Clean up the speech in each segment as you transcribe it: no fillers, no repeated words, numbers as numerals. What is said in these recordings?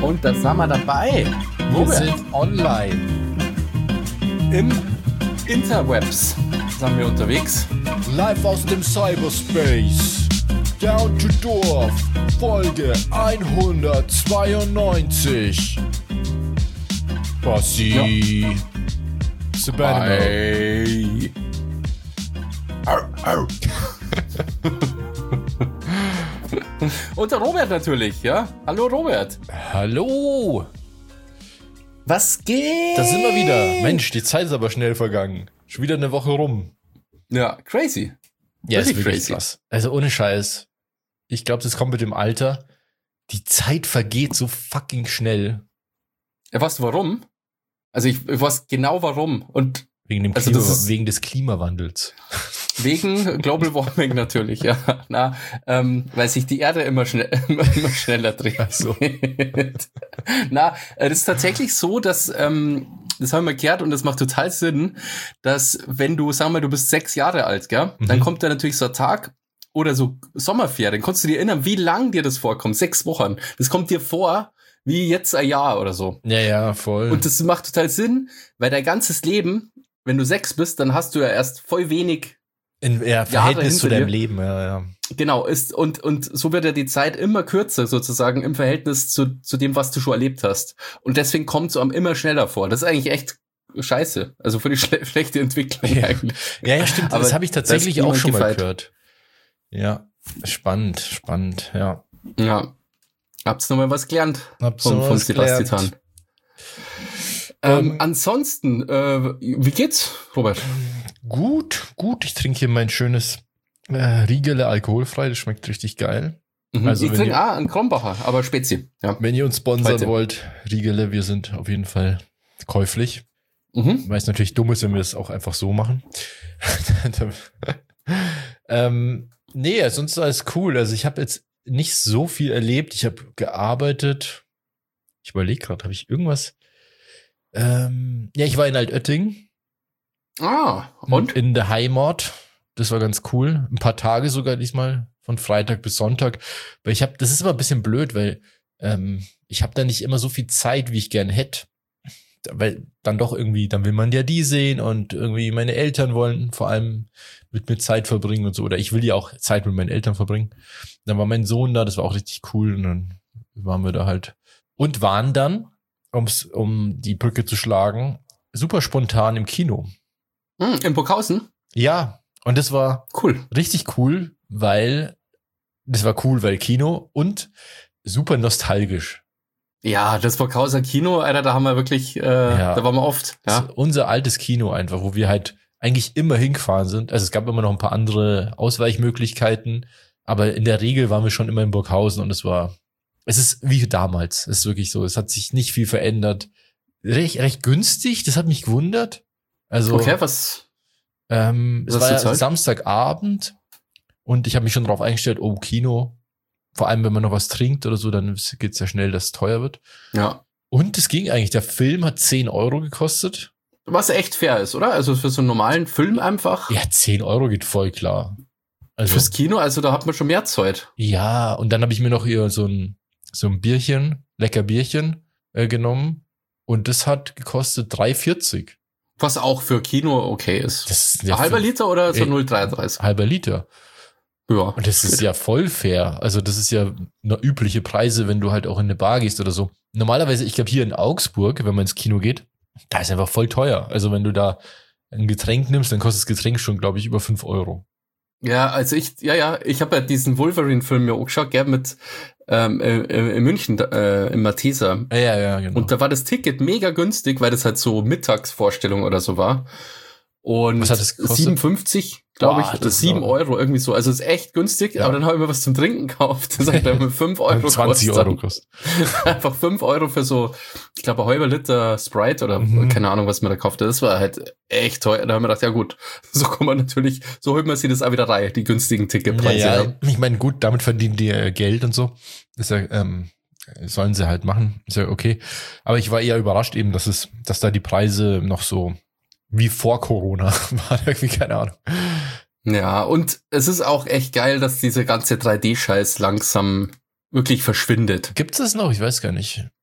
Und da sind wir dabei. Wir sind online. Im Interwebs sind wir unterwegs. Live aus dem Cyberspace. Down to Dorf. Folge 192. Bossi. Ja. Sebastian. Au, au. Und der Robert natürlich, ja? Hallo Robert. Hallo. Was geht? Da sind wir wieder. Mensch, die Zeit ist aber schnell vergangen. Schon wieder eine Woche rum. Ja, crazy. Ja, ist wirklich crazy. krass. Also ohne Scheiß. Ich glaube, das kommt mit dem Alter. Die Zeit vergeht so fucking schnell. Ja, weißt du warum? Also ich weiß genau warum. Und Wegen dem Also Klima, das ist- wegen des Klimawandels. wegen Global Warming natürlich, ja. Weil sich die Erde immer schneller dreht. Ach so. Das ist tatsächlich so, dass, das haben wir gehört und das macht total Sinn, dass wenn du, sagen wir, du bist 6 Jahre alt, gell, dann kommt da natürlich so ein Tag oder so Sommerferien. Kannst du dir erinnern, wie lang dir das vorkommt? 6 Wochen. Das kommt dir vor wie jetzt ein Jahr oder so. Ja, voll. Und das macht total Sinn, weil dein ganzes Leben, wenn du 6 bist, dann hast du ja erst voll wenig. In Verhältnis Jahre zu hinter deinem dir. Leben, ja. Genau, und so wird ja die Zeit immer kürzer sozusagen im Verhältnis zu dem, was du schon erlebt hast. Und deswegen kommt es einem immer schneller vor. Das ist eigentlich echt scheiße. Also für die schlechte Entwicklung Ja. eigentlich. Ja, stimmt. Aber Das habe ich tatsächlich das ist auch schon mal niemand gehört. Ja, spannend, ja. Ja. Hab's nochmal was gelernt Hab's vom noch was Sebastian. Ansonsten, wie geht's, Robert? Gut. Ich trinke hier mein schönes Riegele alkoholfrei. Das schmeckt richtig geil. Also ich wenn trinke ihr- einen Krombacher, aber Spezi. Ja. Wenn ihr uns sponsern Heute. wollt, Riegele, wir sind auf jeden Fall käuflich. Mhm. Weil es natürlich dumm ist, wenn wir es auch einfach so machen. Nee, sonst ist alles cool. Also ich habe jetzt nicht so viel erlebt. Ich habe gearbeitet. Ich überlege gerade, habe ich irgendwas? Ja, ich war in Altötting. Und? In der Heimat. Das war ganz cool. Ein paar Tage sogar diesmal, von Freitag bis Sonntag. Weil das ist immer ein bisschen blöd, weil ich habe da nicht immer so viel Zeit, wie ich gern hätte. Weil dann doch irgendwie, dann will man ja die sehen und irgendwie meine Eltern wollen vor allem mit mir Zeit verbringen und so. Oder ich will ja auch Zeit mit meinen Eltern verbringen. Dann war mein Sohn da, das war auch richtig cool. Und dann waren wir da halt. Und waren dann, um die Brücke zu schlagen, super spontan im Kino. In Burghausen? Ja, und das war Cool. richtig cool, weil Kino und super nostalgisch. Ja, das Burghauser Kino, Alter, da haben wir wirklich, da waren wir oft. Das Ja. ist unser altes Kino einfach, wo wir halt eigentlich immer hingefahren sind. Also es gab immer noch ein paar andere Ausweichmöglichkeiten, aber in der Regel waren wir schon immer in Burghausen und es ist wie damals. Es ist wirklich so. Es hat sich nicht viel verändert. Recht günstig, das hat mich gewundert. Also, Okay, was? es Was war ja zur Zeit? Samstagabend und ich habe mich schon darauf eingestellt, Kino. Vor allem, wenn man noch was trinkt oder so, dann geht's ja schnell, dass es teuer wird. Ja. Und es ging eigentlich. Der Film hat 10 Euro gekostet. Was echt fair ist, oder? Also für so einen normalen Film einfach. Ja, 10 Euro geht voll klar. Also, Fürs Kino, also da hat man schon mehr Zeit. ja, und dann habe ich mir noch hier so ein Bierchen, lecker Bierchen genommen. Und das hat gekostet 3,40. Was auch für Kino okay ist. Das ist Ein halber Liter oder so 0,33? halber Liter. Ja. Und das ist ja voll fair. Also das ist ja nur übliche Preise, wenn du halt auch in eine Bar gehst oder so. Normalerweise, ich glaube hier in Augsburg, wenn man ins Kino geht, da ist einfach voll teuer. Also wenn du da ein Getränk nimmst, dann kostet das Getränk schon, glaube ich, über 5 Euro. Ja, also ich habe ja diesen Wolverine-Film mir auch geschaut, gell, mit in München, im Matheser. Ja, genau. Und da war das Ticket mega günstig, weil das halt so Mittagsvorstellung oder so war. Und Was hat das gekostet? 57, glaube Boah, ich, das ist 7 auch- Euro irgendwie so. Also es ist echt günstig, Ja. aber dann habe ich mir was zum Trinken gekauft. Das hat dann 5 Euro 20 gekostet. Euro kostet. Einfach 5 Euro für so, ich glaube, ein halber Liter Sprite oder keine Ahnung, was man da kaufte. Das war halt echt teuer. Da haben wir gedacht, ja gut, so kann man natürlich, so holt man sich das auch wieder rein, die günstigen Ticketpreise. Ja, ich meine, gut, damit verdienen die Geld und so. Ist ja, sollen sie halt machen. Ist ja okay. Aber ich war eher überrascht eben, dass da die Preise noch so wie vor Corona waren. Irgendwie, keine Ahnung. Ja, und es ist auch echt geil, dass dieser ganze 3D-Scheiß langsam wirklich verschwindet. Gibt's das noch? Ich weiß gar nicht.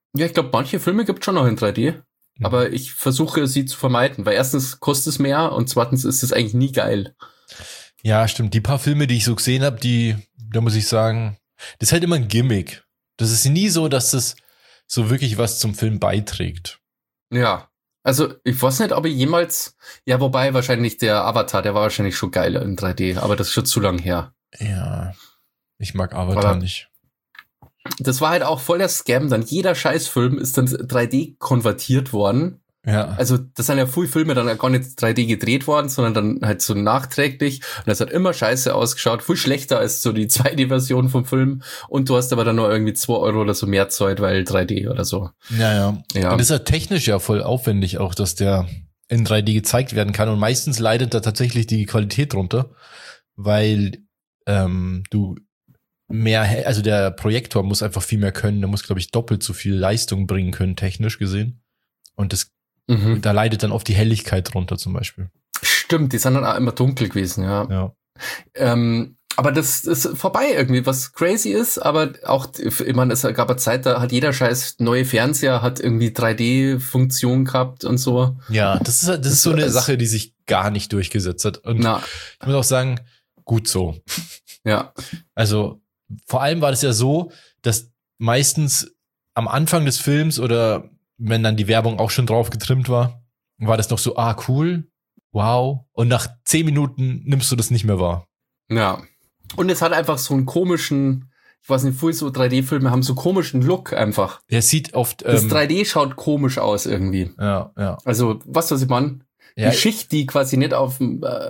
Ja, ich glaube, manche Filme gibt es schon noch in 3D. Aber ich versuche, sie zu vermeiden, weil erstens kostet es mehr und zweitens ist es eigentlich nie geil. Ja, stimmt. Die paar Filme, die ich so gesehen habe, da muss ich sagen, das ist halt immer ein Gimmick. Das ist nie so, dass das so wirklich was zum Film beiträgt. Ja, also ich weiß nicht, ob ich jemals, ja, wobei wahrscheinlich der Avatar, der war wahrscheinlich schon geil in 3D, aber das ist schon zu lang her. Ja, ich mag Avatar nicht. Das war halt auch voll der Scam, dann jeder Scheißfilm ist dann 3D konvertiert worden. Ja. Also das sind ja viele Filme dann gar nicht 3D gedreht worden, sondern dann halt so nachträglich. Und das hat immer scheiße ausgeschaut, viel schlechter als so die 2D-Version vom Film. Und du hast aber dann nur irgendwie 2 Euro oder so mehr zahlt, weil 3D oder so. Ja. Und das ist ja technisch ja voll aufwendig auch, dass der in 3D gezeigt werden kann. Und meistens leidet da tatsächlich die Qualität drunter, weil du mehr, also der Projektor muss einfach viel mehr können. Der muss, glaube ich, doppelt so viel Leistung bringen können, technisch gesehen. Und da leidet dann oft die Helligkeit drunter zum Beispiel. Stimmt, die sind dann auch immer dunkel gewesen, ja. Aber das ist vorbei irgendwie, was crazy ist, aber auch, ich meine, es gab eine Zeit, da hat jeder scheiß neue Fernseher, hat irgendwie 3D-Funktion gehabt und so. Ja, das ist so eine Sache, die sich gar nicht durchgesetzt hat. Und ich muss auch sagen, gut so. Ja. Also, vor allem war das ja so, dass meistens am Anfang des Films oder wenn dann die Werbung auch schon drauf getrimmt war das noch so, cool, wow. Und nach 10 Minuten nimmst du das nicht mehr wahr. Ja. Und es hat einfach so einen komischen, ich weiß nicht, viele so 3D-Filme haben so komischen Look einfach. Der sieht oft... das 3D schaut komisch aus irgendwie. Ja. Also, was ich meine? Ja, die Schicht, die quasi nicht auf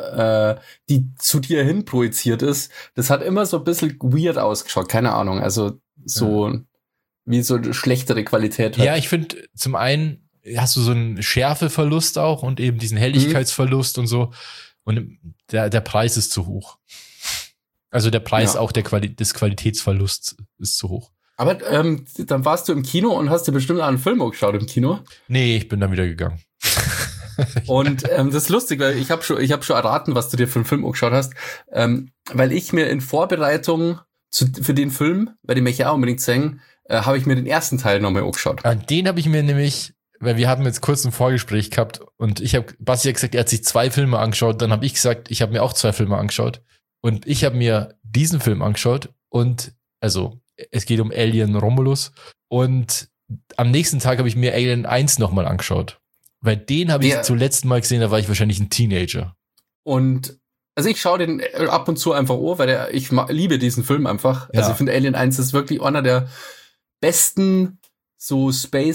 die zu dir hin projiziert ist, das hat immer so ein bisschen weird ausgeschaut, keine Ahnung. Also so wie so eine schlechtere Qualität hat. Ja, ich finde, zum einen hast du so einen Schärfeverlust auch und eben diesen Helligkeitsverlust und so. Und der Preis ist zu hoch. Also der Preis auch des Qualitätsverlusts ist zu hoch. Aber dann warst du im Kino und hast dir bestimmt einen Film auch geschaut im Kino? Nee, ich bin dann wieder gegangen. Und das ist lustig, weil ich hab schon erraten, was du dir für einen Film angeschaut hast, weil ich mir in Vorbereitung für den Film, weil ich möchte ja auch unbedingt sehen, habe ich mir den ersten Teil nochmal angeschaut. Den habe ich mir nämlich, weil wir haben jetzt kurz ein Vorgespräch gehabt und Basti hat gesagt, er hat sich 2 Filme angeschaut, dann habe ich gesagt, ich habe mir auch 2 Filme angeschaut und ich habe mir diesen Film angeschaut und, also, es geht um Alien Romulus und am nächsten Tag habe ich mir Alien 1 nochmal angeschaut. Weil den habe ich zuletzt mal gesehen, da war ich wahrscheinlich ein Teenager. Und also ich schaue den ab und zu einfach weil ich liebe diesen Film einfach. Ja. Also ich finde Alien 1 ist wirklich einer der besten so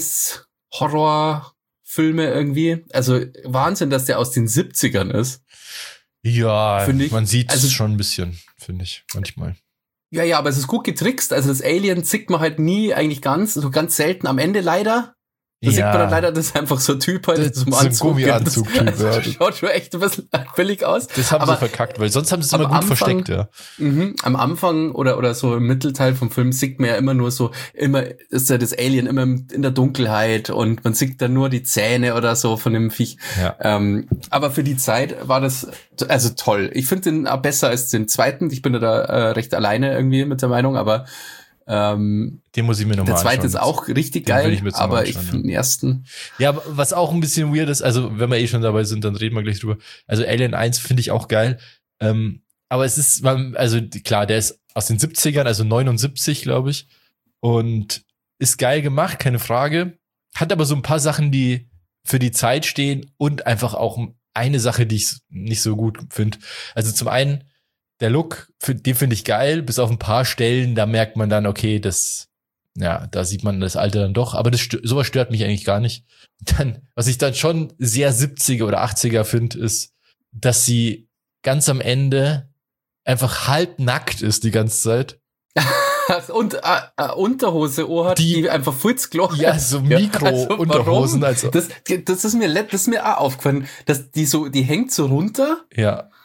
Space-Horror-Filme irgendwie. Also Wahnsinn, dass der aus den 70ern ist. Ja, man sieht es schon ein bisschen, finde ich, manchmal. Ja, aber es ist gut getrickst. Also das Alien sieht man halt nie eigentlich so ganz selten am Ende leider. Da sieht man dann leider, das ist einfach so ein Typ halt zum Anzug. So ein Gummianzug-Typ, das schaut schon echt ein bisschen billig aus. Das haben sie verkackt, weil sonst haben sie es immer gut versteckt, ja. Am Anfang oder so im Mittelteil vom Film sieht man ja immer nur so, ist ja das Alien immer in der Dunkelheit und man sieht dann nur die Zähne oder so von dem Viech. Ja. Aber für die Zeit war das also toll. Ich finde den auch besser als den zweiten. Ich bin da recht alleine irgendwie mit der Meinung, aber den muss ich mir nochmal anschauen. Der zweite ist auch richtig geil, aber ich finde den ersten. Ja, was auch ein bisschen weird ist, also wenn wir schon dabei sind, dann reden wir gleich drüber. Also Alien 1 finde ich auch geil. Aber es ist, also klar, der ist aus den 70ern, also 79, glaube ich. Und ist geil gemacht, keine Frage. Hat aber so ein paar Sachen, die für die Zeit stehen und einfach auch eine Sache, die ich nicht so gut finde. Also zum einen, der Look, den finde ich geil, bis auf ein paar Stellen, da merkt man dann, okay, da sieht man das Alter dann doch, aber sowas stört mich eigentlich gar nicht. Dann, was ich dann schon sehr 70er oder 80er finde, ist, dass sie ganz am Ende einfach halbnackt ist die ganze Zeit. Und Unterhose hat, die einfach futzklar. Ja, so Mikro-Unterhosen. Also das ist mir auch aufgefallen, dass die hängt so runter. Ja.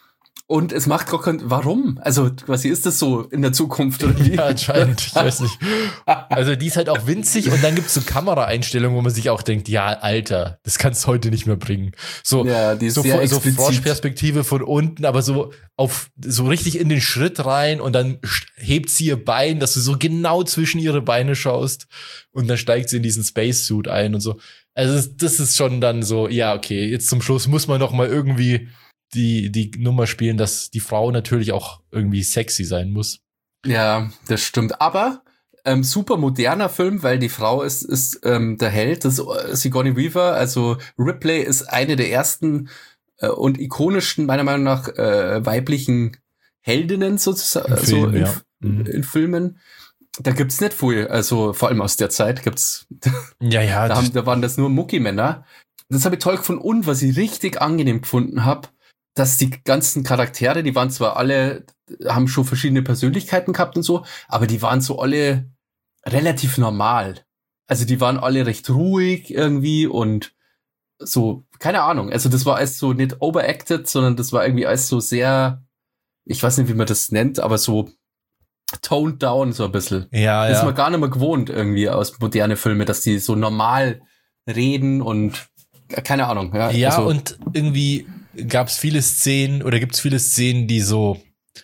Und es macht gar kein, warum? Also quasi ist das so in der Zukunft oder wie? Ja, anscheinend, ich weiß nicht. Also die ist halt auch winzig und dann gibt's so Kameraeinstellungen, wo man sich auch denkt, ja, Alter, das kannst du heute nicht mehr bringen. So, ja, die ist so, sehr so explizit. Froschperspektive von unten, aber so so richtig in den Schritt rein und dann hebt sie ihr Bein, dass du so genau zwischen ihre Beine schaust und dann steigt sie in diesen Spacesuit ein und so. Also das ist schon dann so, ja, okay, jetzt zum Schluss muss man doch mal irgendwie die Nummer spielen, dass die Frau natürlich auch irgendwie sexy sein muss. Ja, das stimmt. Aber super moderner Film, weil die Frau ist der Held, das ist Sigourney Weaver. Also Ripley ist eine der ersten und ikonischsten, meiner Meinung nach, weiblichen Heldinnen sozusagen, Film, in, ja. in Filmen. Da gibt's nicht viel, also vor allem aus der Zeit gibt's. Ja, Da waren das nur Muckimänner. Das habe ich toll gefunden und was ich richtig angenehm gefunden habe, dass die ganzen Charaktere, die waren zwar alle, haben schon verschiedene Persönlichkeiten gehabt und so, aber die waren so alle relativ normal. Also die waren alle recht ruhig irgendwie und so, keine Ahnung. Also das war alles so nicht overacted, sondern das war irgendwie alles so sehr, ich weiß nicht, wie man das nennt, aber so toned down so ein bisschen. Ja, Das ist ja. man gar nicht mehr gewohnt irgendwie aus moderne Filme, dass die so normal reden und keine Ahnung. Ja, Ja, also, und irgendwie gibt's viele Szenen, die so,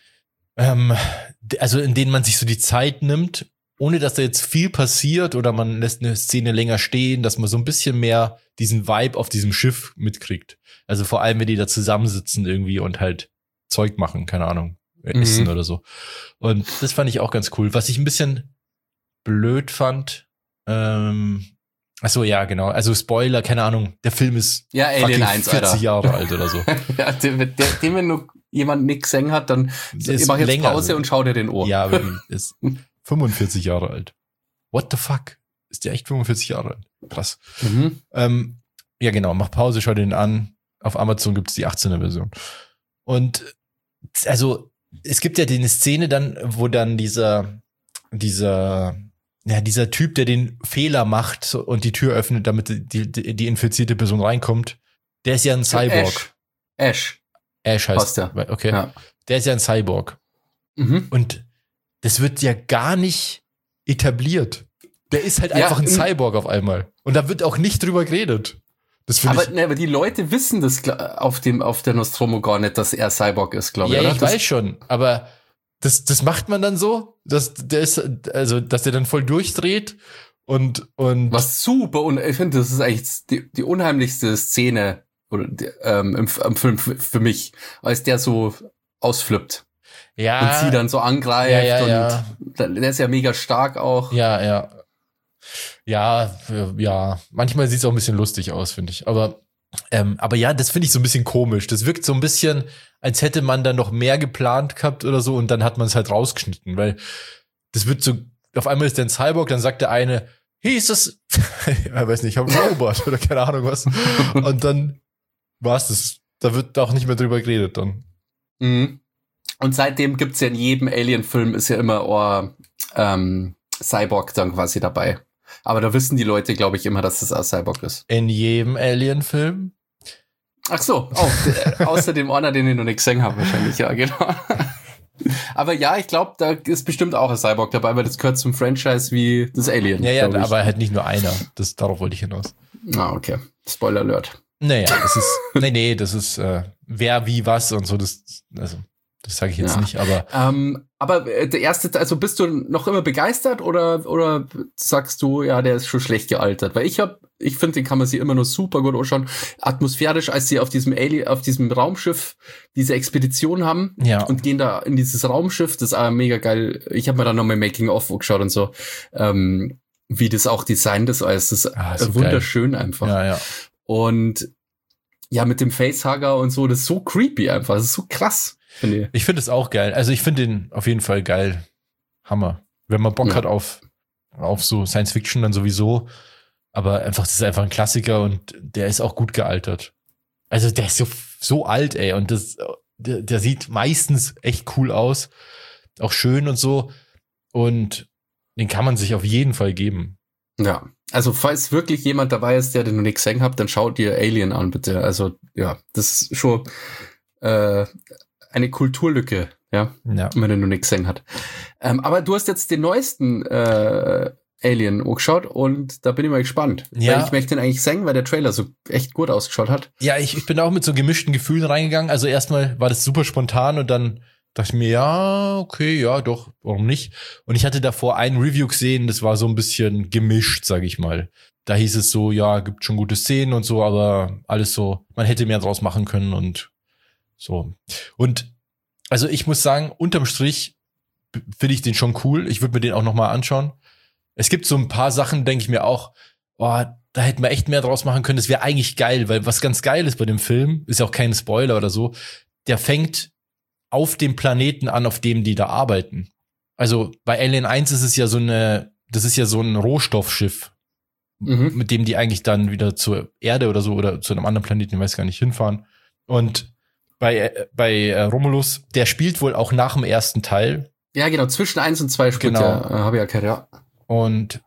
also in denen man sich so die Zeit nimmt, ohne dass da jetzt viel passiert oder man lässt eine Szene länger stehen, dass man so ein bisschen mehr diesen Vibe auf diesem Schiff mitkriegt. Also vor allem, wenn die da zusammensitzen irgendwie und halt Zeug machen, keine Ahnung, essen oder so. Und das fand ich auch ganz cool. Was ich ein bisschen blöd fand, ach so, ja, genau. Also Spoiler, keine Ahnung. Der Film ist ja, Alien 1, 40 Alter. Jahre alt oder so. Ja, den, wenn noch jemand nicht gesehen hat, dann Ist mach jetzt länger, Pause also. und schau dir den Ohr. Ja, aber die ist 45 Jahre alt. What the fuck? Ist der echt 45 Jahre alt? Krass. Mhm. Ja, genau. Mach Pause, schau den an. Auf Amazon gibt's die 18er Version. Und also es gibt ja die Szene dann, wo dann dieser Typ, der den Fehler macht und die Tür öffnet, damit die infizierte Person reinkommt, der ist ja ein Cyborg. Ash Ash heißt der. Okay. Ja. Der ist ja ein Cyborg. Mhm. Und das wird ja gar nicht etabliert. Der ist halt einfach ein Cyborg auf einmal. Und da wird auch nicht drüber geredet. Das finde ich. Aber die Leute wissen das auf der Nostromo gar nicht, dass er Cyborg ist, glaube ich. Ja, oder? ich weiß schon. Aber das macht man dann so, dass der dann voll durchdreht und was super, und ich finde, das ist eigentlich die unheimlichste Szene oder im Film für mich, als der so ausflippt ja, und sie dann so angreift ja. und der ist ja mega stark auch. Ja. Manchmal sieht es auch ein bisschen lustig aus, finde ich. Aber ja, das finde ich so ein bisschen komisch. Das wirkt so ein bisschen, als hätte man dann noch mehr geplant gehabt oder so und dann hat man es halt rausgeschnitten, weil das wird so, auf einmal ist der ein Cyborg, dann sagt der eine, hey, ist das, ich weiß nicht, ich habe einen Robot oder keine Ahnung was. Und dann war's das. Da wird auch nicht mehr drüber geredet dann. Mhm. Und seitdem gibt's ja in jedem Alien-Film ist ja immer Cyborg dann quasi dabei. Aber da wissen die Leute, glaube ich, immer, dass das ein Cyborg ist. In jedem Alien-Film? Ach so, außer dem einer, den ich noch nicht gesehen habe wahrscheinlich, ja, genau. Aber ja, ich glaube, da ist bestimmt auch ein Cyborg dabei, weil das gehört zum Franchise wie das Alien. Ja, aber halt nicht nur einer. Darauf wollte ich hinaus. Ah, okay. Spoiler Alert. Naja, das ist, wer, wie, was und so, das sage ich jetzt nicht, aber. Aber der erste, also bist du noch immer begeistert oder sagst du, ja, der ist schon schlecht gealtert? Weil ich finde, den kann man sich immer noch super gut anschauen. Atmosphärisch, als sie auf diesem Raumschiff diese Expedition haben und gehen da in dieses Raumschiff, das ist auch mega geil. Ich habe mir dann nochmal Making-of geschaut und so, wie das auch designt ist alles. Das ist wunderschön geil. Einfach. Ja. Und ja, mit dem Facehugger und so, das ist so creepy einfach. Das ist so krass. Ich finde es auch geil. Also ich finde den auf jeden Fall geil. Hammer. Wenn man Bock hat auf so Science Fiction, dann sowieso. Aber einfach, das ist einfach ein Klassiker und der ist auch gut gealtert. Also der ist so alt, ey. Und der sieht meistens echt cool aus. Auch schön und so. Und den kann man sich auf jeden Fall geben. Ja. Also falls wirklich jemand dabei ist, der den noch nicht gesehen hat, dann schaut dir Alien an, bitte. Also ja, das ist schon eine Kulturlücke, ja. Wenn er nur nichts gesehen hat. Aber du hast jetzt den neuesten Alien angeschaut und da bin ich mal gespannt. Ja. Weil ich möchte den eigentlich sehen, weil der Trailer so echt gut ausgeschaut hat. Ja, ich bin auch mit so gemischten Gefühlen reingegangen. Also erstmal war das super spontan und dann dachte ich mir, ja, okay, ja, doch, warum nicht? Und ich hatte davor ein Review gesehen, das war so ein bisschen gemischt, sage ich mal. Da hieß es so, ja, gibt schon gute Szenen und so, aber alles so, man hätte mehr draus machen können und so. Und also ich muss sagen, unterm Strich finde ich den schon cool. Ich würde mir den auch noch mal anschauen. Es gibt so ein paar Sachen, denke ich mir auch, oh, da hätten wir echt mehr draus machen können. Das wäre eigentlich geil, weil was ganz geil ist bei dem Film, ist ja auch kein Spoiler oder so, der fängt auf dem Planeten an, auf dem die da arbeiten. Also bei Alien 1 ist es ja das ist ja so ein Rohstoffschiff, mit dem die eigentlich dann wieder zur Erde oder so oder zu einem anderen Planeten, ich weiß gar nicht, hinfahren. Und bei Romulus, der spielt wohl auch nach dem ersten Teil. Ja, genau, zwischen 1 und 2 spielt habe ich erkannt, ja. Und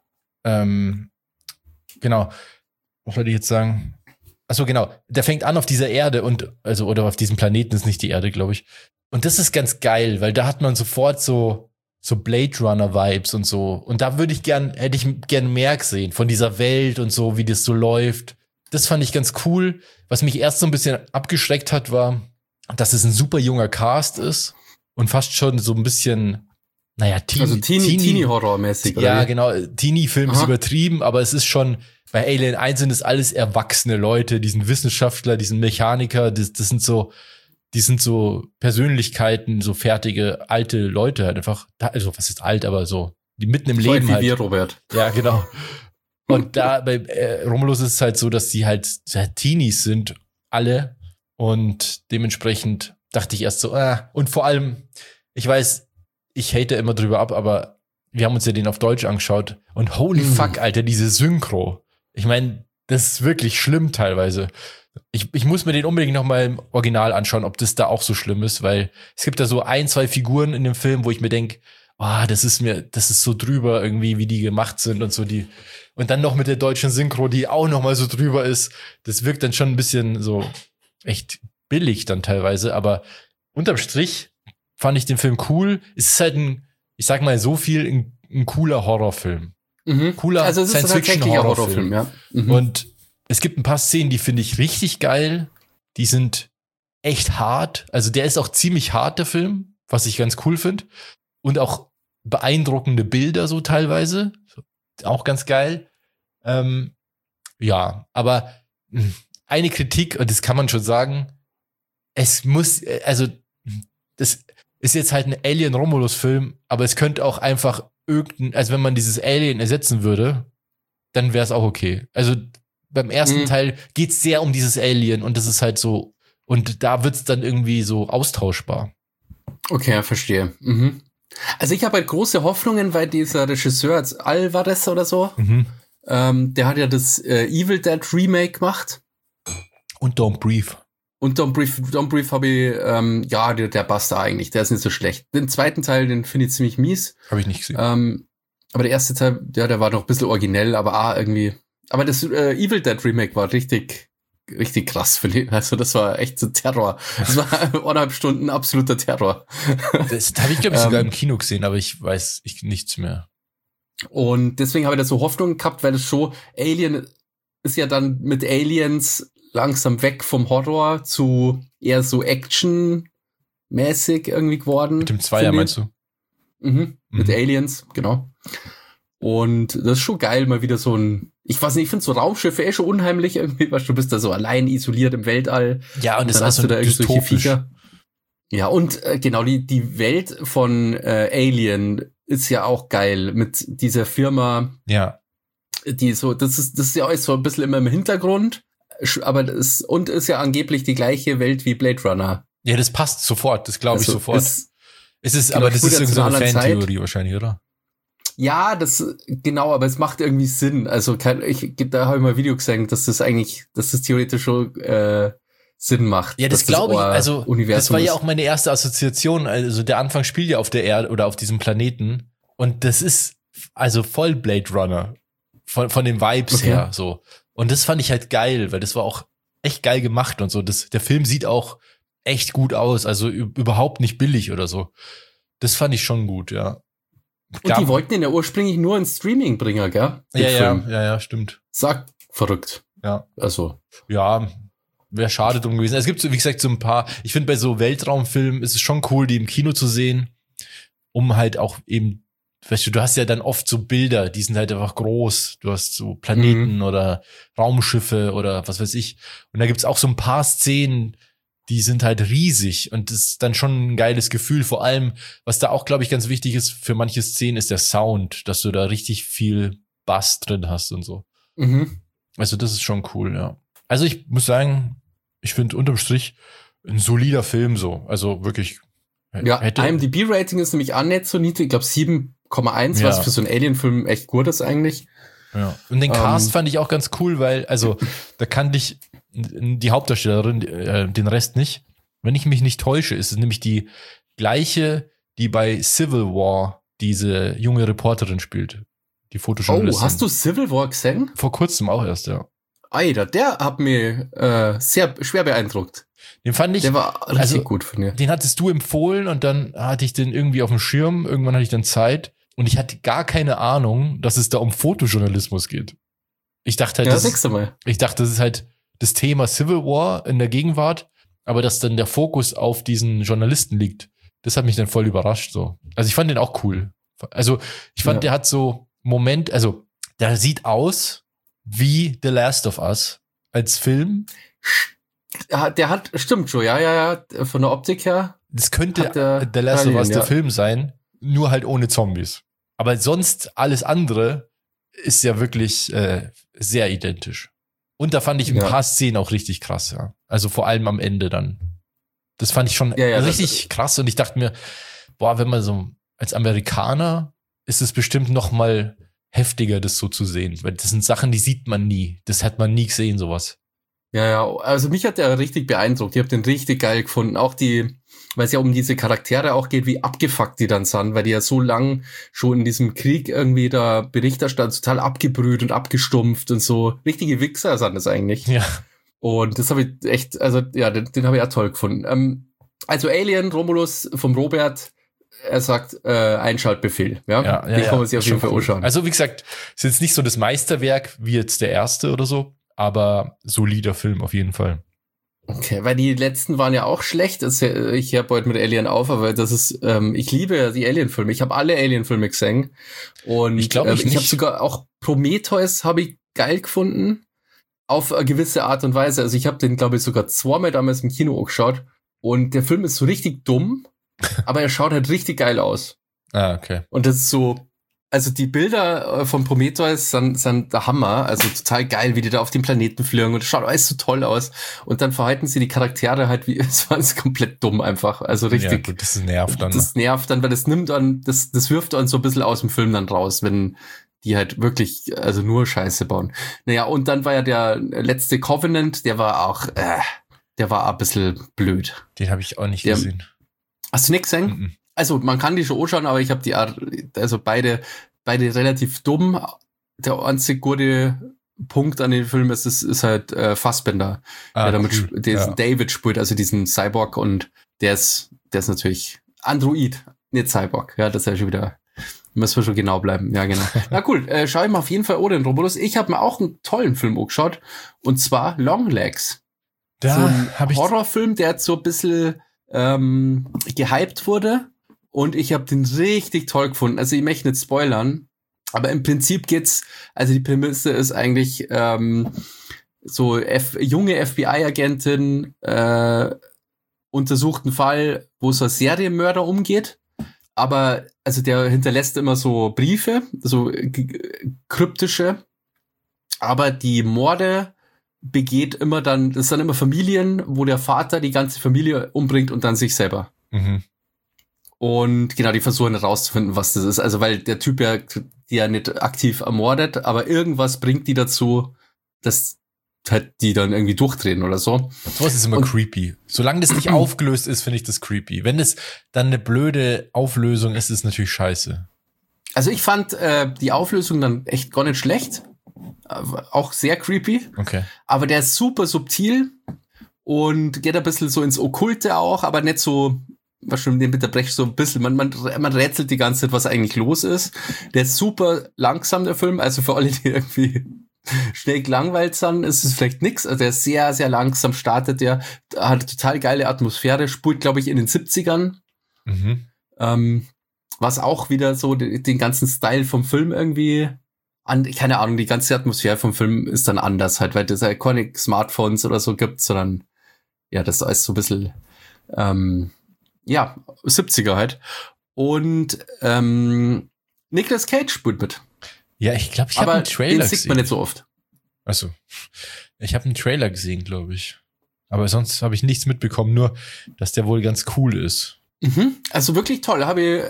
genau, was soll ich jetzt sagen? Achso, genau, der fängt an auf dieser Erde oder auf diesem Planeten, ist nicht die Erde, glaube ich. Und das ist ganz geil, weil da hat man sofort so Blade Runner Vibes und so. Und da hätte ich gern mehr gesehen von dieser Welt und so, wie das so läuft. Das fand ich ganz cool. Was mich erst so ein bisschen abgeschreckt hat, war, dass es ein super junger Cast ist und fast schon so ein bisschen, naja, Teenie-Horror-mäßig. Ja, genau. Teenie-Film ist übertrieben, aber es ist schon, bei Alien 1 sind es alles erwachsene Leute, die sind Wissenschaftler, die sind Mechaniker, die sind so Persönlichkeiten, so fertige, alte Leute halt einfach, also was ist alt, aber so, die mitten im Leben halt. Wie wir, Robert. Ja, genau. Und da bei Romulus ist es halt so, dass die halt Teenies sind, alle. Und dementsprechend dachte ich erst so, und vor allem, ich weiß, ich hate immer drüber ab, aber wir haben uns ja den auf Deutsch angeschaut und holy fuck, Alter, diese Synchro. Ich meine, das ist wirklich schlimm teilweise. Ich muss mir den unbedingt noch mal im Original anschauen, ob das da auch so schlimm ist, weil es gibt da so 1, 2 Figuren in dem Film, wo ich mir denke, das ist so drüber irgendwie, wie die gemacht sind und so und dann noch mit der deutschen Synchro, die auch noch mal so drüber ist. Das wirkt dann schon ein bisschen so echt billig dann teilweise, aber unterm Strich fand ich den Film cool. Es ist halt ich sag mal so viel, ein cooler Horrorfilm. Cooler also es ist Science-Fiction-Horrorfilm. Ja. Und es gibt ein paar Szenen, die finde ich richtig geil. Die sind echt hart. Also der ist auch ziemlich hart, der Film, was ich ganz cool finde. Und auch beeindruckende Bilder so teilweise. Auch ganz geil. Ja, aber eine Kritik, und das kann man schon sagen, das ist jetzt halt ein Alien-Romulus-Film, aber es könnte auch einfach also wenn man dieses Alien ersetzen würde, dann wäre es auch okay. Also beim ersten Teil geht's sehr um dieses Alien und das ist halt so, und da wird's dann irgendwie so austauschbar. Okay, ja, verstehe. Also ich habe halt große Hoffnungen, weil dieser Regisseur Alvarez oder so, der hat ja das Evil Dead Remake gemacht. Und Don't Breathe. Und Don't Breathe habe ich, der passt da eigentlich, der ist nicht so schlecht. Den zweiten Teil, den finde ich ziemlich mies. Habe ich nicht gesehen. Aber der erste Teil, der war noch ein bisschen originell, aber irgendwie. Aber das Evil Dead Remake war richtig, richtig krass, finde ich. Also das war echt so Terror. Das war 1,5 Stunden absoluter Terror. Das habe ich, glaube ich, sogar im Kino gesehen, aber ich weiß nichts mehr. Und deswegen habe ich da so Hoffnung gehabt, weil das schon Alien ist ja dann mit Aliens langsam weg vom Horror zu eher so Action-mäßig irgendwie geworden. Mit dem Zweier meinst du? Mit Aliens, genau. Und das ist schon geil, mal wieder so ich weiß nicht, ich finde so Raumschiffe schon unheimlich irgendwie, weil du bist da so allein isoliert im Weltall. Ja, und das hast ist du da irgendwelche Viecher. Ja, und genau, die Welt von Alien ist ja auch geil mit dieser Firma. Ja. Die so, das ist ja alles so ein bisschen immer im Hintergrund. Aber ist ja angeblich die gleiche Welt wie Blade Runner. Ja, das passt sofort, das glaube ich sofort. Genau, aber das ist irgendwie so eine Fantheorie wahrscheinlich, oder? Ja, genau, aber es macht irgendwie Sinn. Also da habe ich mal ein Video gesehen, dass das theoretisch schon Sinn macht. Ja, das glaube ich. Also Universum das war ja auch meine erste Assoziation. Also der Anfang spielt ja auf der Erde oder auf diesem Planeten. Und das ist also voll Blade Runner. Von den Vibes her, so. Und das fand ich halt geil, weil das war auch echt geil gemacht und so. Der Film sieht auch echt gut aus, also überhaupt nicht billig oder so. Das fand ich schon gut, ja. Und die wollten ihn ja ursprünglich nur in Streaming bringen, gell? Ja, stimmt. Sag, verrückt. Ja. Also. Ja, wäre schade drum gewesen. Es gibt, wie gesagt, so ein paar, ich finde bei so Weltraumfilmen ist es schon cool, die im Kino zu sehen, um halt auch eben, weißt du hast ja dann oft so Bilder, die sind halt einfach groß. Du hast so Planeten oder Raumschiffe oder was weiß ich. Und da gibt's auch so ein paar Szenen, die sind halt riesig und das ist dann schon ein geiles Gefühl. Vor allem, was da auch, glaube ich, ganz wichtig ist für manche Szenen, ist der Sound, dass du da richtig viel Bass drin hast und so. Also das ist schon cool, ja. Also ich muss sagen, ich finde unterm Strich ein solider Film so. Also wirklich. Ja, IMDb-Rating ist nämlich auch nicht so niedrig. Ich glaube 7,1, was für so einen Alien-Film echt gut ist eigentlich. Ja. Und den Cast fand ich auch ganz cool, weil, also, da kannte ich die Hauptdarstellerin, den Rest nicht. Wenn ich mich nicht täusche, ist es nämlich die gleiche, die bei Civil War diese junge Reporterin spielt. Die Fotojournalistin. Oh, hast du Civil War gesehen? Vor kurzem auch erst, ja. Alter, der hat mich sehr schwer beeindruckt. Den fand ich. Der war richtig gut von dir. Den hattest du empfohlen und dann hatte ich den irgendwie auf dem Schirm. Irgendwann hatte ich dann Zeit und ich hatte gar keine Ahnung, dass es da um Fotojournalismus geht. Ich dachte halt, das ist halt das Thema Civil War in der Gegenwart, aber dass dann der Fokus auf diesen Journalisten liegt, das hat mich dann voll überrascht, so. Also ich fand den auch cool. Also ich fand, der hat so also der sieht aus wie The Last of Us als Film. Der hat, stimmt schon, ja, von der Optik her. Das könnte The Last of Us der Film sein, nur halt ohne Zombies. Aber sonst alles andere ist ja wirklich sehr identisch. Und da fand ich ein paar Szenen auch richtig krass, ja. Also vor allem am Ende dann. Das fand ich schon richtig krass und ich dachte mir, boah, wenn man so als Amerikaner ist es bestimmt noch mal heftiger, das so zu sehen. Weil das sind Sachen, die sieht man nie. Das hat man nie gesehen, sowas. Ja, also mich hat der richtig beeindruckt. Ich habe den richtig geil gefunden. Auch weil es ja um diese Charaktere auch geht, wie abgefuckt die dann sind, weil die ja so lang schon in diesem Krieg irgendwie da Berichterstatter total abgebrüht und abgestumpft und so. Richtige Wichser sind das eigentlich. Ja. Und das habe ich echt, also ja, den habe ich auch toll gefunden. Also Alien, Romulus vom Robert, er sagt Einschaltbefehl. Ja, den kann man sich auf jeden Fall anschauen. Also wie gesagt, ist jetzt nicht so das Meisterwerk wie jetzt der erste oder so, aber solider Film auf jeden Fall. Okay, weil die letzten waren ja auch schlecht. Ich höre heute mit Alien auf, aber das ist, ich liebe die Alien-Filme. Ich habe alle Alien-Filme gesehen. Und ich glaube, ich habe sogar auch Prometheus habe ich geil gefunden. Auf eine gewisse Art und Weise. Also ich habe den, glaube ich, sogar zweimal damals im Kino angeschaut. Und der Film ist so richtig dumm, aber er schaut halt richtig geil aus. Ah, okay. Und das ist so, also die Bilder von Prometheus sind der Hammer, also total geil, wie die da auf den Planeten fliegen und das schaut alles so toll aus. Und dann verhalten sie die Charaktere halt wie, es war komplett dumm einfach, also richtig. Ja, gut, das nervt dann. Das nervt dann, weil das nimmt dann, das wirft dann so ein bisschen aus dem Film dann raus, wenn die halt wirklich, also nur Scheiße bauen. Naja, und dann war ja der letzte Covenant, der war auch ein bisschen blöd. Den habe ich auch nicht gesehen. Hast du nichts gesehen? Mm-mm. Also man kann die schon anschauen, aber ich habe also beide relativ dumm. Der einzige gute Punkt an den Film ist halt Fassbender, der damit David spielt, also diesen Cyborg, und der ist natürlich Android, nicht Cyborg. Ja, das ist ja schon wieder, müssen wir schon genau bleiben. Ja, genau. Na cool, schau ich mal auf jeden Fall den Romulus. Ich habe mir auch einen tollen Film angeschaut, und zwar Longlegs. Da so ein Horrorfilm, der jetzt so ein bisschen gehypt wurde. Und ich habe den richtig toll gefunden. Also ich möchte nicht spoilern, aber im Prinzip geht's, also die Prämisse ist eigentlich so junge FBI-Agentin untersucht einen Fall, wo so ein Serienmörder umgeht. Aber also der hinterlässt immer so Briefe, so kryptische. Aber die Morde begeht immer dann, das sind immer Familien, wo der Vater die ganze Familie umbringt und dann sich selber. Mhm. Und genau, die versuchen herauszufinden, was das ist. Also weil der Typ die ja nicht aktiv ermordet, aber irgendwas bringt die dazu, dass halt die dann irgendwie durchdrehen oder so. Sowas ist immer creepy. Solange das nicht aufgelöst ist, finde ich das creepy. Wenn es dann eine blöde Auflösung ist, ist es natürlich scheiße. Also ich fand die Auflösung dann echt gar nicht schlecht. Auch sehr creepy. Okay. Aber der ist super subtil. und geht ein bisschen so ins Okkulte auch, aber nicht so, was schon mit der Brech so ein bisschen, man rätselt die ganze Zeit, was eigentlich los ist. Der ist super langsam, der Film, also für alle, die irgendwie schnell gelangweilt sind, ist es vielleicht nix. Also der ist sehr, sehr langsam startet, der hat total geile Atmosphäre, spult, glaube ich, in den 70ern. Was auch wieder so den ganzen Style vom Film irgendwie keine Ahnung, die ganze Atmosphäre vom Film ist dann anders halt, weil es ja keine Smartphones oder so gibt, sondern ja, das ist alles so ein bisschen 70er halt. Und Nicolas Cage spielt mit. Ja, ich glaube, ich habe einen Trailer gesehen. Den sieht man nicht so oft. Achso. Ich habe einen Trailer gesehen, glaube ich. Aber sonst habe ich nichts mitbekommen, nur, dass der wohl ganz cool ist. Also wirklich toll.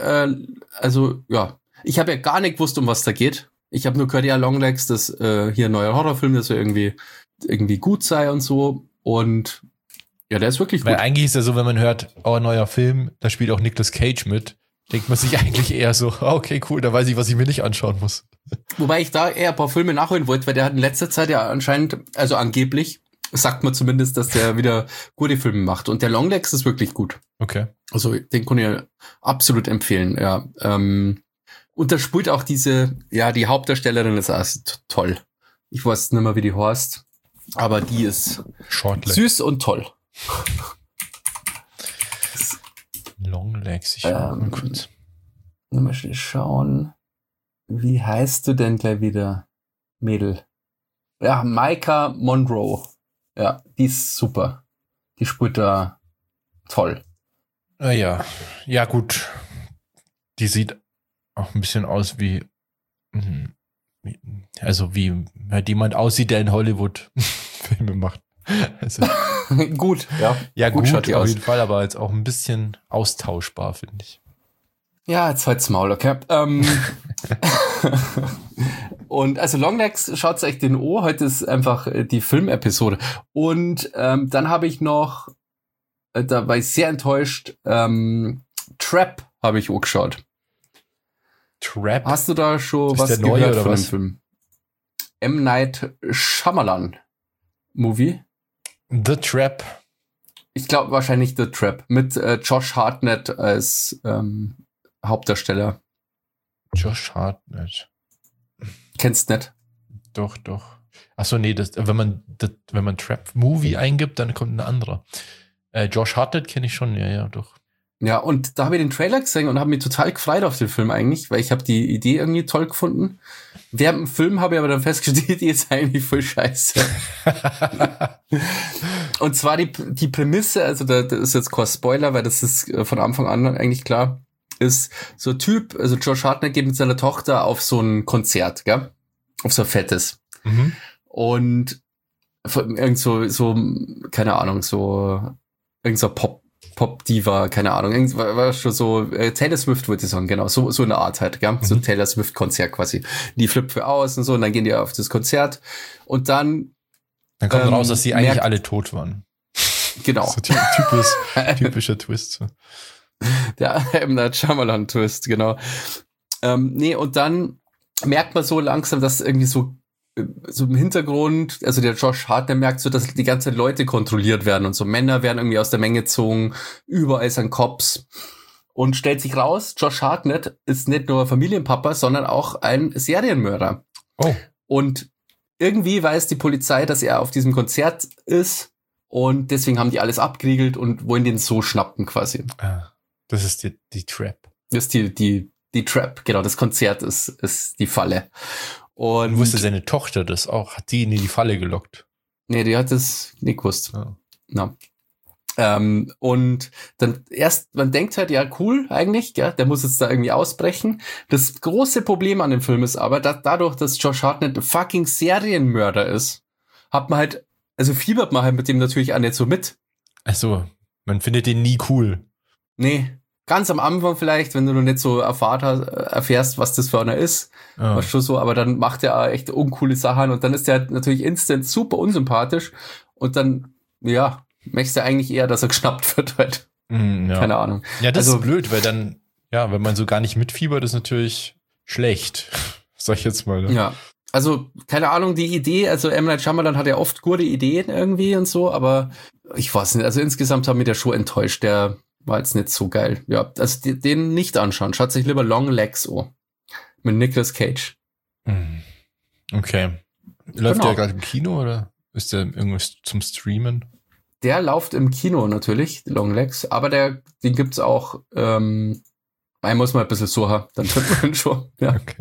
Ich habe ja gar nicht gewusst, um was da geht. Ich habe nur gehört, ja, Longlegs, das hier ein neuer Horrorfilm, das ja irgendwie gut sei und so. Und ja, der ist wirklich gut. Weil eigentlich ist ja so, wenn man hört, ein neuer Film, da spielt auch Nicolas Cage mit, denkt man sich eigentlich eher so, okay, cool, da weiß ich, was ich mir nicht anschauen muss. Wobei ich da eher ein paar Filme nachholen wollte, weil der hat in letzter Zeit ja anscheinend, also angeblich, sagt man zumindest, dass der wieder gute Filme macht. Und der Longlegs ist wirklich gut. Okay. Also den kann ich absolut empfehlen, ja. Und da spielt auch die Hauptdarstellerin ist auch toll. Ich weiß nicht mehr, wie die heißt, aber die ist süß und toll. Longlegs, ich schau mal kurz. Mal schauen. Wie heißt du denn gleich wieder, Mädel? Ja, Maika Monroe. Ja, die ist super. Die spielt da toll. Ja, gut. Die sieht auch ein bisschen aus wie halt jemand aussieht, der in Hollywood Filme macht. Also, gut, ja. Ja, gut schaut die auf jeden Fall, aber jetzt auch ein bisschen austauschbar, finde ich. Ja, jetzt halt's Maul, okay. Und also Longlegs, schaut's euch den an. Heute ist einfach die Filmepisode. Und dann habe ich noch, da war ich sehr enttäuscht, Trap habe ich auch geschaut. Trap? Hast du da schon ist was der neue gehört oder von was? dem Film? M. Night Shyamalan Movie. The Trap. Ich glaube wahrscheinlich The Trap. Mit Josh Hartnett als Hauptdarsteller. Josh Hartnett. Kennst nicht? Doch. Achso, nee, wenn man Trap Movie eingibt, dann kommt ein anderer. Josh Hartnett kenne ich schon, ja, doch. Ja, und da habe ich den Trailer gesehen und habe mich total gefreut auf den Film eigentlich, weil ich habe die Idee irgendwie toll gefunden. Während dem Film habe ich aber dann festgestellt, die Idee ist eigentlich voll scheiße. Und zwar die Prämisse, also das ist jetzt kein Spoiler, weil das ist von Anfang an eigentlich klar, ist so ein Typ, also Josh Hartnett geht mit seiner Tochter auf so ein Konzert, gell? Auf so ein fettes. Und irgend so, keine Ahnung, so irgend so Pop-Diva, keine Ahnung, war schon so, Taylor Swift würde ich sagen, genau, so eine Art halt, gell? So ein Taylor Swift-Konzert quasi. Die flippt für aus und so, und dann gehen die auf das Konzert und dann kommt raus, dass sie eigentlich alle tot waren. Genau. So typischer Twist. So. Der M. Night Shyamalan-Twist, genau. Und dann merkt man so langsam, dass irgendwie so im Hintergrund, also der Josh Hartnett merkt so, dass die ganze Zeit Leute kontrolliert werden und so Männer werden irgendwie aus der Menge gezogen, überall sind Cops und stellt sich raus, Josh Hartnett ist nicht nur Familienpapa, sondern auch ein Serienmörder. Oh. Und irgendwie weiß die Polizei, dass er auf diesem Konzert ist und deswegen haben die alles abgeriegelt und wollen den so schnappen quasi. Das ist die Trap. Das ist die Trap, genau, das Konzert ist die Falle. Und wusste seine Tochter das auch? Hat die in die Falle gelockt? Nee, die hat das nicht gewusst. Oh. No. Und dann man denkt halt, ja, cool eigentlich, gell? Der muss jetzt da irgendwie ausbrechen. Das große Problem an dem Film ist aber, dass dadurch, dass Josh Hartnett ein fucking Serienmörder ist, fiebert man halt mit dem natürlich auch nicht so mit. Ach so, man findet den nie cool. Nee. Ganz am Anfang vielleicht, wenn du noch nicht so erfährst, was das für einer ist, war schon so, aber dann macht er auch echt uncoole Sachen und dann ist der natürlich instant super unsympathisch und dann, ja, möchtest du eigentlich eher, dass er geschnappt wird halt. Ja. Keine Ahnung. Ja, das ist blöd, weil dann, ja, wenn man so gar nicht mitfiebert, ist natürlich schlecht. Sag ich jetzt mal. Ne? Ja. Also, keine Ahnung, die Idee, also M. Night Shyamalan hat ja oft gute Ideen irgendwie und so, aber ich weiß nicht, also insgesamt hat mich der Show enttäuscht, der war jetzt nicht so geil. Ja, also den nicht anschauen, schaut sich lieber Long Legs an. Mit Nicolas Cage. Okay. Läuft Genau. der gerade im Kino oder ist der irgendwas zum Streamen? Der läuft im Kino natürlich, Long Legs, aber den gibt's auch, man muss mal ein bisschen suchen, dann findet man ihn schon. Ja. Okay.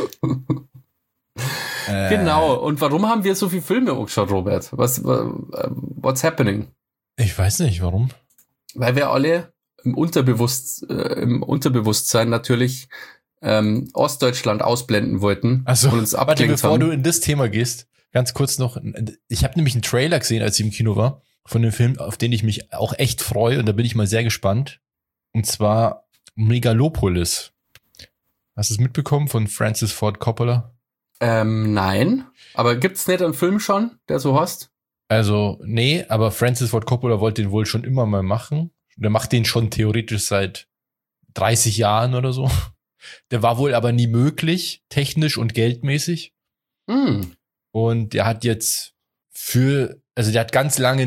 Genau, und warum haben wir so viele Filme angeschaut, Robert? What's happening? Ich weiß nicht, warum. Weil wir alle im Unterbewusstsein natürlich Ostdeutschland ausblenden wollten Also, und uns warte, abgelenkt bevor haben. du in das Thema gehst, ganz kurz noch. Ich habe nämlich einen Trailer gesehen, als ich im Kino war, von dem Film, auf den ich mich auch echt freue und da bin ich mal sehr gespannt. Und zwar Megalopolis. Hast du es mitbekommen von Francis Ford Coppola? Nein, aber gibt's nicht einen Film schon, der so heißt? Also, nee, aber Francis Ford Coppola wollte den wohl schon immer mal machen. Der macht den schon theoretisch seit 30 Jahren oder so. Der war wohl aber nie möglich, technisch und geldmäßig. Und der hat jetzt der hat ganz lange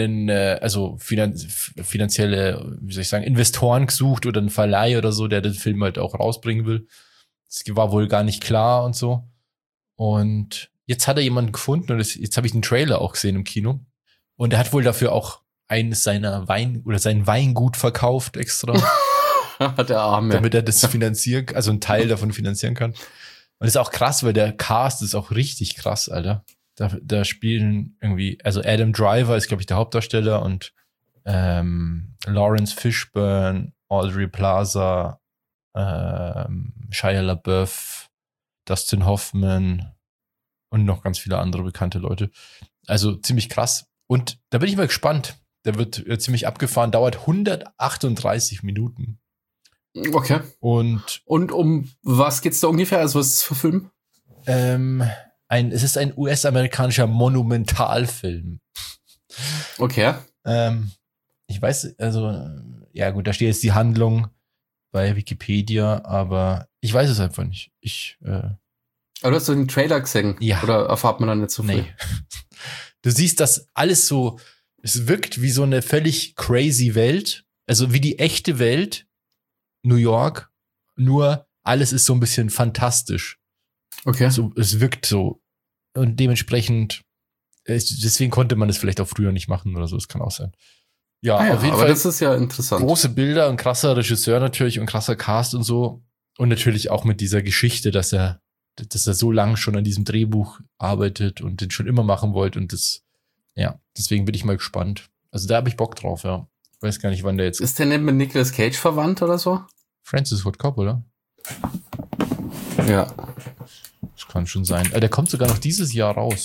finanzielle, wie soll ich sagen, Investoren gesucht oder einen Verleih oder so, der den Film halt auch rausbringen will. Das war wohl gar nicht klar und so. Und jetzt hat er jemanden gefunden und jetzt habe ich den Trailer auch gesehen im Kino. Und er hat wohl dafür auch sein Weingut verkauft extra. Der Arme. Damit er das also einen Teil davon finanzieren kann. Und das ist auch krass, weil der Cast ist auch richtig krass, Alter. Da spielen irgendwie, also Adam Driver ist, glaube ich, der Hauptdarsteller und Lawrence Fishburne, Aubrey Plaza, Shia LaBeouf, Dustin Hoffman und noch ganz viele andere bekannte Leute. Also ziemlich krass. Und da bin ich mal gespannt. Der wird ziemlich abgefahren, dauert 138 Minuten. Okay. Und um was geht's da ungefähr? Also was ist das für Film? Es ist ein US-amerikanischer Monumentalfilm. Okay. Ich weiß, also, ja gut, da steht jetzt die Handlung bei Wikipedia, aber ich weiß es einfach nicht. Aber du hast so den Trailer gesehen? Ja. Oder erfahrt man dann nicht so viel? Nee. Du siehst, dass alles so, es wirkt wie so eine völlig crazy Welt, also wie die echte Welt, New York, nur alles ist so ein bisschen fantastisch. Okay. So, es wirkt so. Und dementsprechend, deswegen konnte man das vielleicht auch früher nicht machen oder so, das kann auch sein. Ja, auf jeden aber Fall. Das ist ja interessant. Große Bilder, ein krasser Regisseur natürlich und krasser Cast und so. Und natürlich auch mit dieser Geschichte, dass er so lange schon an diesem Drehbuch arbeitet und den schon immer machen wollte. Und deswegen bin ich mal gespannt. Also da habe ich Bock drauf, ja. Ich weiß gar nicht, wann der jetzt. Ist der nicht mit Nicolas Cage verwandt oder so? Francis Ford Coppola? Ja. Das kann schon sein. Der kommt sogar noch dieses Jahr raus.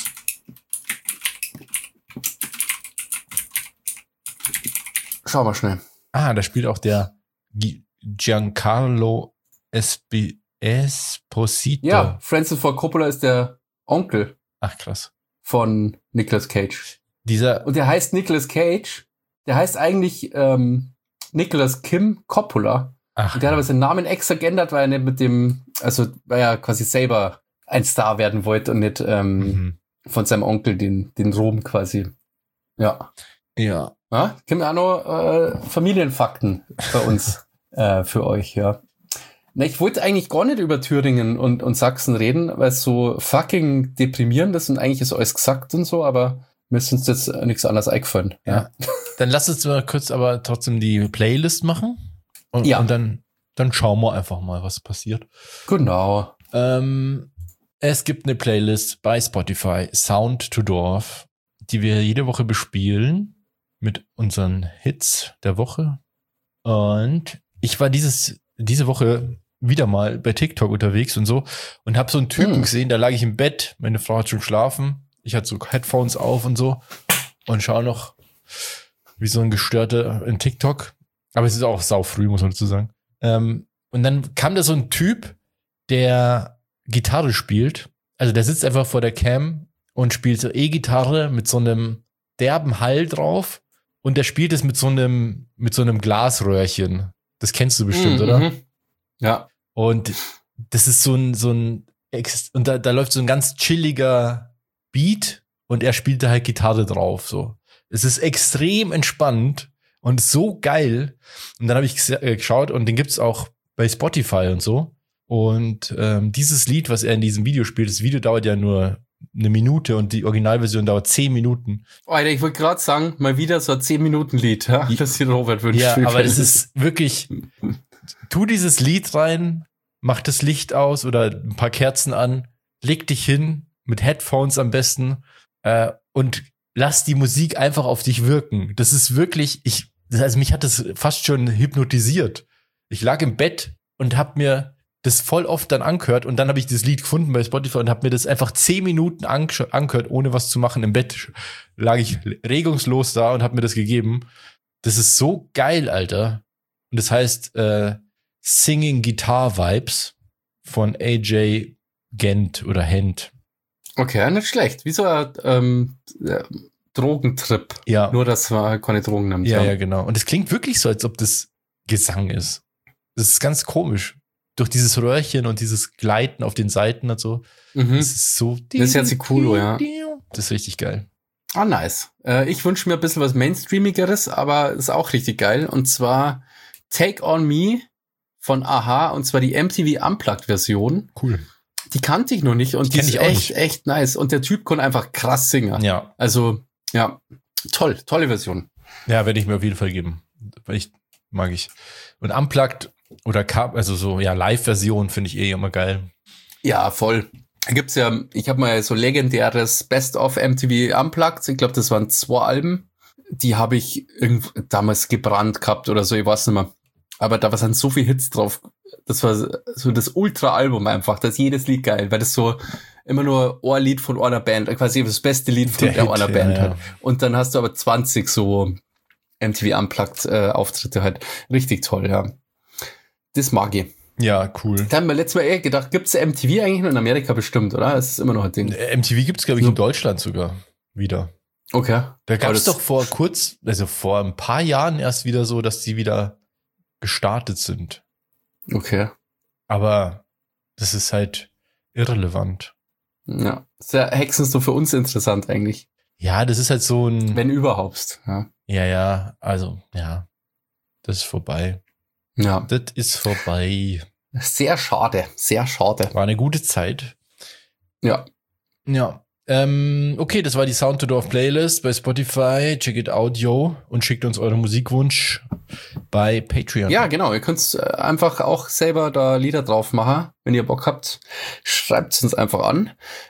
Schau mal schnell. Da spielt auch der Giancarlo Esposito. Ja, Francis Ford Coppola ist der Onkel Ach, krass. von Nicolas Cage. Und der heißt Nicolas Cage. Der heißt eigentlich Nicolas Kim Coppola. Ach, und der hat aber seinen Namen extra geändert, weil er nicht weil er quasi selber ein Star werden wollte und nicht von seinem Onkel den Ruhm quasi. Ja. Ja. Ja, gibt auch noch Familienfakten bei uns für euch, ja. Na, ich wollte eigentlich gar nicht über Thüringen und Sachsen reden, weil es so fucking deprimierend ist und eigentlich ist alles gesagt und so, aber mir ist uns jetzt nichts anderes eingefallen. Ja. Dann lass uns mal kurz aber trotzdem die Playlist machen. Und dann schauen wir einfach mal, was passiert. Genau. Es gibt eine Playlist bei Spotify, Sound to Dorf, die wir jede Woche bespielen mit unseren Hits der Woche. Und ich war diese Woche wieder mal bei TikTok unterwegs und so und habe so einen Typen gesehen, da lag ich im Bett, meine Frau hat schon geschlafen, ich hatte so Headphones auf und so und schaue noch wie so ein Gestörter in TikTok. Aber es ist auch saufrüh, muss man dazu sagen. Und dann kam da so ein Typ, der Gitarre spielt. Also der sitzt einfach vor der Cam und spielt so E-Gitarre mit so einem derben Hall drauf. Und der spielt es mit so einem Glasröhrchen. Das kennst du bestimmt, oder? Ja. Und das ist so ein Und da läuft so ein ganz chilliger Beat und er spielt da halt Gitarre drauf. So. Es ist extrem entspannt und so geil. Und dann habe ich geschaut und den gibt's auch bei Spotify und so. Und dieses Lied, was er in diesem Video spielt, das Video dauert ja nur 1 Minute und die Originalversion dauert 10 Minuten. Alter, ich wollte gerade sagen, mal wieder so ein 10-Minuten-Lied, ja, das hier Robert wünscht. Ja, aber das ist wirklich, tu dieses Lied rein, mach das Licht aus oder ein paar Kerzen an, leg dich hin, mit Headphones am besten, und lass die Musik einfach auf dich wirken. Das ist wirklich, also mich hat das fast schon hypnotisiert. Ich lag im Bett und hab mir das voll oft dann angehört und dann habe ich das Lied gefunden bei Spotify und habe mir das einfach 10 Minuten angehört, ohne was zu machen. Im Bett lag ich regungslos da und habe mir das gegeben. Das ist so geil, Alter. Und das heißt Singing Guitar Vibes von AJ Gent oder Hent. Okay, nicht schlecht. Wie so ein Drogentrip. Ja. Nur, dass man keine Drogen nimmt. Ja, genau. Und es klingt wirklich so, als ob das Gesang ist. Das ist ganz komisch. Durch dieses Röhrchen und dieses Gleiten auf den Seiten und so. Mhm. Das ist so. Das ist jetzt die Coolo, ja. Das ist richtig geil. Ah, nice. Ich wünsche mir ein bisschen was Mainstreamigeres, aber ist auch richtig geil. Und zwar Take On Me von Aha, und zwar die MTV Unplugged-Version. Cool. Die kannte ich noch nicht und die ist echt nice. Und der Typ kann einfach krass singen. Ja. Also, ja, tolle Version. Ja, werde ich mir auf jeden Fall geben. Mag ich. Und Unplugged oder also so, ja, Live-Version finde ich immer geil. Ja, voll. Da gibt's ja, ich habe mal so legendäres Best of MTV Unplugged. Ich glaube, das waren 2 Alben. Die habe ich damals gebrannt gehabt oder so, ich weiß nicht mehr. Aber da waren so viele Hits drauf. Das war so das Ultra-Album einfach. Da ist jedes Lied geil, weil das so immer nur ein Lied von einer Band, quasi das beste Lied von einer Band hat. Und dann hast du aber 20 so MTV Unplugged Auftritte halt. Richtig toll, ja. Das mag ich. Ja, cool. Da haben wir letztes Mal gedacht, gibt's MTV eigentlich nur in Amerika bestimmt, oder? Es ist immer noch ein Ding. MTV gibt's, glaube ich, in Deutschland sogar wieder. Okay. Da gab's doch vor ein paar Jahren erst wieder so, dass die wieder gestartet sind. Okay. Aber das ist halt irrelevant. Ja. Das ist ja höchstens so für uns interessant eigentlich. Ja, das ist halt so ein... Wenn überhaupt, ja. Ja, also, ja. Das ist vorbei. Ja. Das ist vorbei. Sehr schade, sehr schade. War eine gute Zeit. Ja. Ja. Okay, das war die Sound to Dorf Playlist bei Spotify. Check it out, yo. Und schickt uns euren Musikwunsch bei Patreon. Ja, genau. Ihr könnt einfach auch selber da Lieder drauf machen. Wenn ihr Bock habt, schreibt es uns einfach an.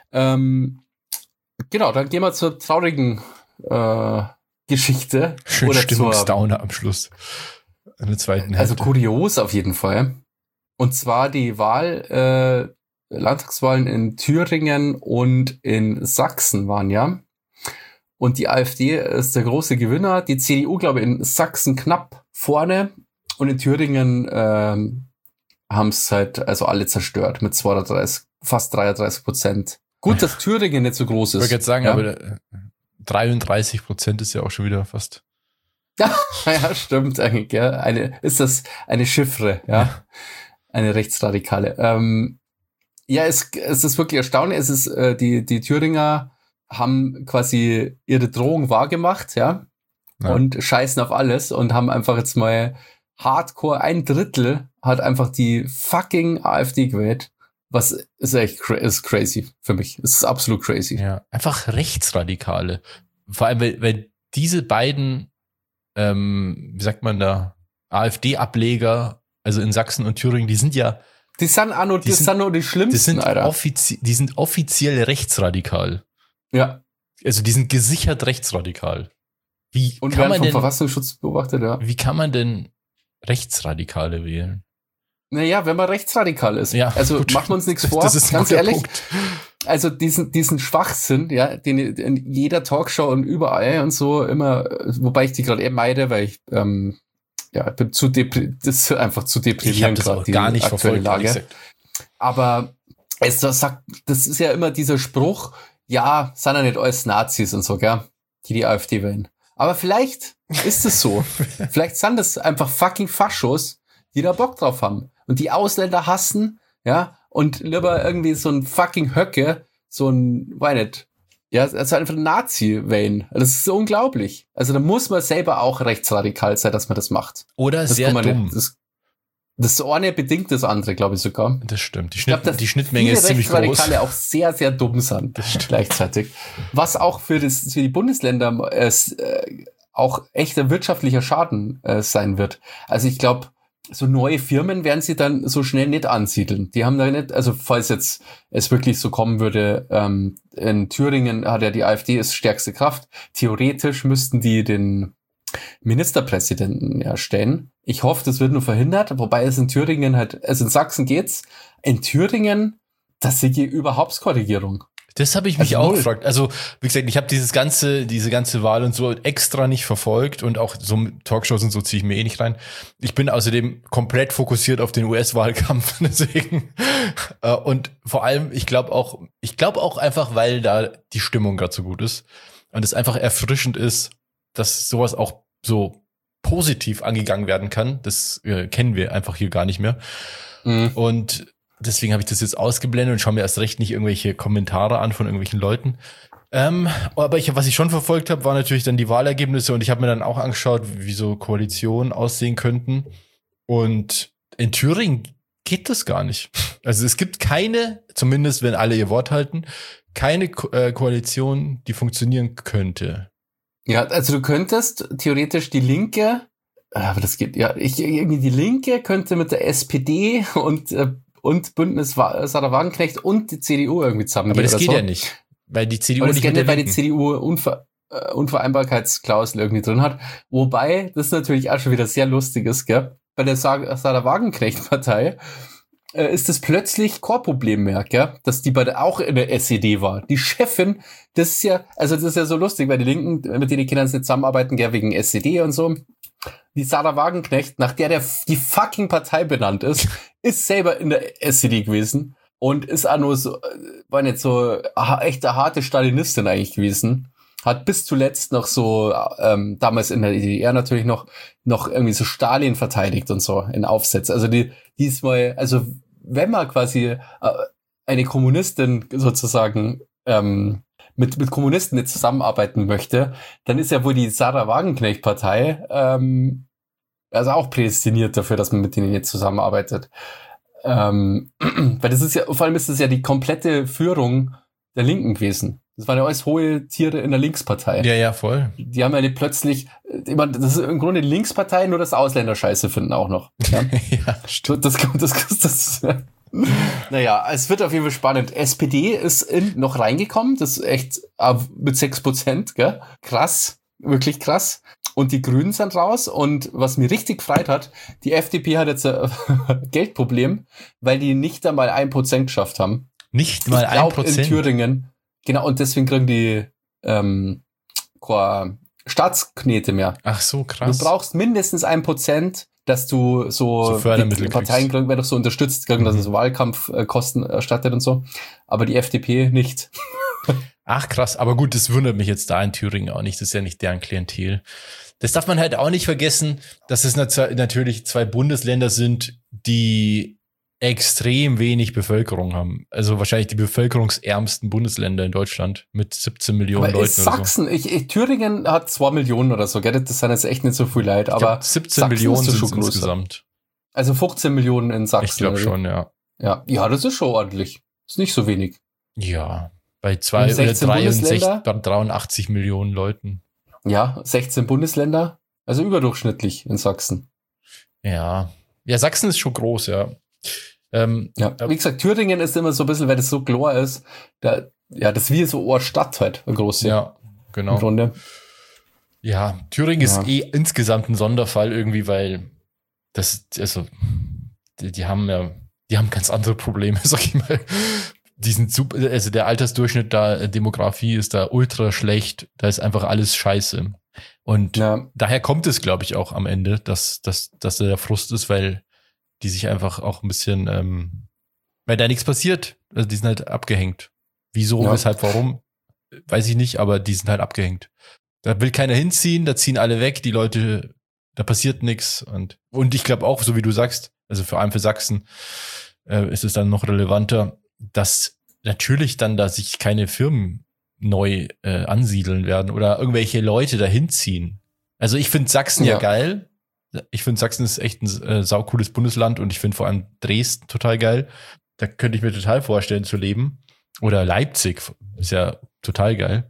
Genau, dann gehen wir zur traurigen Geschichte. Schön oder Stimmungsdowner am Schluss. In der zweiten Hälfte. Also kurios auf jeden Fall. Und zwar die Landtagswahlen in Thüringen und in Sachsen waren ja. Und die AfD ist der große Gewinner. Die CDU, glaube ich, in Sachsen knapp vorne. Und in Thüringen haben es halt also alle zerstört mit fast 33%. Gut, dass Thüringen nicht so groß ist. Ich wollte jetzt sagen, ja? aber 33% ist ja auch schon wieder fast. Ja, stimmt eigentlich, ja. Ist das eine Chiffre, ja. Eine rechtsradikale. Ja, es ist wirklich erstaunlich. Es ist, die Thüringer haben quasi ihre Drohung wahrgemacht, ja. Und scheißen auf alles und haben einfach jetzt mal Hardcore, 1/3 hat einfach die fucking AfD gewählt. Was ist echt ist crazy für mich. Es ist absolut crazy. Ja, einfach Rechtsradikale. Vor allem, weil diese beiden wie sagt man da, AfD-Ableger, also in Sachsen und Thüringen, die sind ja... Die sind nur die Schlimmsten, Alter. Die sind offiziell rechtsradikal. Ja. Also die sind gesichert rechtsradikal. Und werden vom Verfassungsschutz beobachtet, ja. Wie kann man denn Rechtsradikale wählen? Naja, wenn man rechtsradikal ist. Ja, also gut. machen wir uns nichts vor, das ist ganz ehrlich. Punkt. Also diesen Schwachsinn, ja, den in jeder Talkshow und überall und so immer, wobei ich die gerade eher meide, weil ich bin das ist einfach zu deprimierend gerade, die gar nicht aktuelle verfolgt, Lage. Aber das ist ja immer dieser Spruch, ja, sind ja nicht alles Nazis und so, gell, die AfD wählen. Aber vielleicht ist es so. Vielleicht sind das einfach fucking Faschos, die da Bock drauf haben und die Ausländer hassen, ja, und lieber irgendwie so ein fucking Höcke, so ein, weiß nicht, ja, also einfach ein Nazi-Wayne. Das ist so unglaublich. Also da muss man selber auch rechtsradikal sein, dass man das macht. Oder das sehr dumm. Das eine bedingt das andere, glaube ich sogar. Das stimmt. Die die Schnittmenge ist ziemlich groß. Rechtsradikale auch sehr, sehr dumm sind gleichzeitig. Was auch für die Bundesländer auch echter wirtschaftlicher Schaden sein wird. Also ich glaube, so neue Firmen werden sie dann so schnell nicht ansiedeln. Die haben da nicht, also falls jetzt es wirklich so kommen würde, in Thüringen hat ja die AfD ist stärkste Kraft. Theoretisch müssten die den Ministerpräsidenten erstellen. Ich hoffe, das wird nur verhindert, wobei es in Thüringen halt, also in Sachsen geht's. In Thüringen, das sehe ich überhaupt keine Regierung. Das habe ich mich auch gefragt. Also, wie gesagt, ich habe diese ganze Wahl und so extra nicht verfolgt und auch so Talkshows und so ziehe ich mir eh nicht rein. Ich bin außerdem komplett fokussiert auf den US-Wahlkampf, deswegen. Und vor allem, ich glaube auch einfach, weil da die Stimmung gerade so gut ist und es einfach erfrischend ist, dass sowas auch so positiv angegangen werden kann. Das kennen wir einfach hier gar nicht mehr. Mhm. Und deswegen habe ich das jetzt ausgeblendet und schaue mir erst recht nicht irgendwelche Kommentare an von irgendwelchen Leuten. Aber was ich schon verfolgt habe, waren natürlich dann die Wahlergebnisse und ich habe mir dann auch angeschaut, wie so Koalitionen aussehen könnten. Und in Thüringen geht das gar nicht. Also es gibt keine, zumindest wenn alle ihr Wort halten, keine Koalition, die funktionieren könnte. Ja, also du könntest theoretisch die Linke, aber das geht, ja, irgendwie die Linke könnte mit der SPD und Bündnis Sarah Wagenknecht und die CDU irgendwie zusammengehen. Aber das geht so. Ja nicht, weil die CDU aber nicht mit der weil die CDU Unvereinbarkeitsklausel irgendwie drin hat. Wobei das natürlich auch schon wieder sehr lustig ist, gell? Bei der Sarah Wagenknecht-Partei ist das plötzlich kein Problem mehr, gell? Dass die auch in der SED war. Die Chefin, das ist ja so lustig, weil die Linken, mit denen die Kinder nicht zusammenarbeiten, gell, wegen SED und so. Die Sarah Wagenknecht, nach der die fucking Partei benannt ist selber in der SED gewesen und ist auch nur so, war nicht so echt eine harte Stalinistin eigentlich gewesen. Hat bis zuletzt noch so, damals in der DDR natürlich noch irgendwie so Stalin verteidigt und so in Aufsätzen. Also die ist mal, also wenn man quasi eine Kommunistin sozusagen mit Kommunisten nicht zusammenarbeiten möchte, dann ist ja wohl die Sarah Wagenknecht-Partei also auch prädestiniert dafür, dass man mit denen jetzt zusammenarbeitet. Weil das ist ja, vor allem ist das ja die komplette Führung der Linken gewesen. Das waren ja alles hohe Tiere in der Linkspartei. Ja, voll. Die haben ja nicht plötzlich, das ist im Grunde die Linkspartei, nur das Ausländer Scheiße finden auch noch. Ja, ja stimmt. Das naja, es wird auf jeden Fall spannend. SPD ist noch reingekommen, das ist echt mit 6%, gell? Krass, wirklich krass. Und die Grünen sind raus und was mir richtig gefreut hat, die FDP hat jetzt ein Geldproblem, weil die nicht einmal 1% geschafft haben. Nicht mal 1%? In Thüringen. Genau, und deswegen kriegen die keine Staatsknete mehr. Ach so, krass. Du brauchst mindestens 1%, dass du so Fördermittel Parteien kriegen, wenn du so unterstützt, dass es so Wahlkampfkosten erstattet und so. Aber die FDP nicht. Ach krass, aber gut, das wundert mich jetzt da in Thüringen auch nicht. Das ist ja nicht deren Klientel. Das darf man halt auch nicht vergessen, dass es natürlich zwei Bundesländer sind, die extrem wenig Bevölkerung haben. Also wahrscheinlich die bevölkerungsärmsten Bundesländer in Deutschland mit 17 Millionen aber Leuten Sachsen, oder so. Thüringen hat 2 Millionen oder so, gell? Das sind jetzt echt nicht so viel Leute, aber 17 Sachsen Millionen sind schon insgesamt. Also 15 Millionen in Sachsen. Ich glaube schon, ja. Ja, das ist schon ordentlich. Ist nicht so wenig. Ja, bei 83 Millionen Leuten. Ja, 16 Bundesländer, also überdurchschnittlich in Sachsen. Ja, Sachsen ist schon groß, ja. Wie gesagt, Thüringen ist immer so ein bisschen, weil das so klar ist, das ist wie so eine Stadt halt, eine große. Ja, genau. Im Grunde. Ja, Thüringen ist insgesamt ein Sonderfall irgendwie, weil die haben ganz andere Probleme, sag ich mal. Die sind super, also der Altersdurchschnitt da, Demografie ist da ultra schlecht, da ist einfach alles scheiße. Und daher kommt es, glaube ich, auch am Ende, dass der Frust ist, weil die sich einfach auch ein bisschen, weil da nichts passiert. Also die sind halt abgehängt. Wieso, weshalb, warum, weiß ich nicht, aber die sind halt abgehängt. Da will keiner hinziehen, da ziehen alle weg, die Leute, da passiert nichts. Und ich glaube auch, so wie du sagst, also vor allem für Sachsen, ist es dann noch relevanter, dass natürlich dann da sich keine Firmen neu ansiedeln werden oder irgendwelche Leute dahin ziehen. Also ich finde Sachsen ja geil. Ich finde Sachsen ist echt ein saucooles Bundesland und ich finde vor allem Dresden total geil. Da könnte ich mir total vorstellen zu leben. Oder Leipzig ist ja total geil.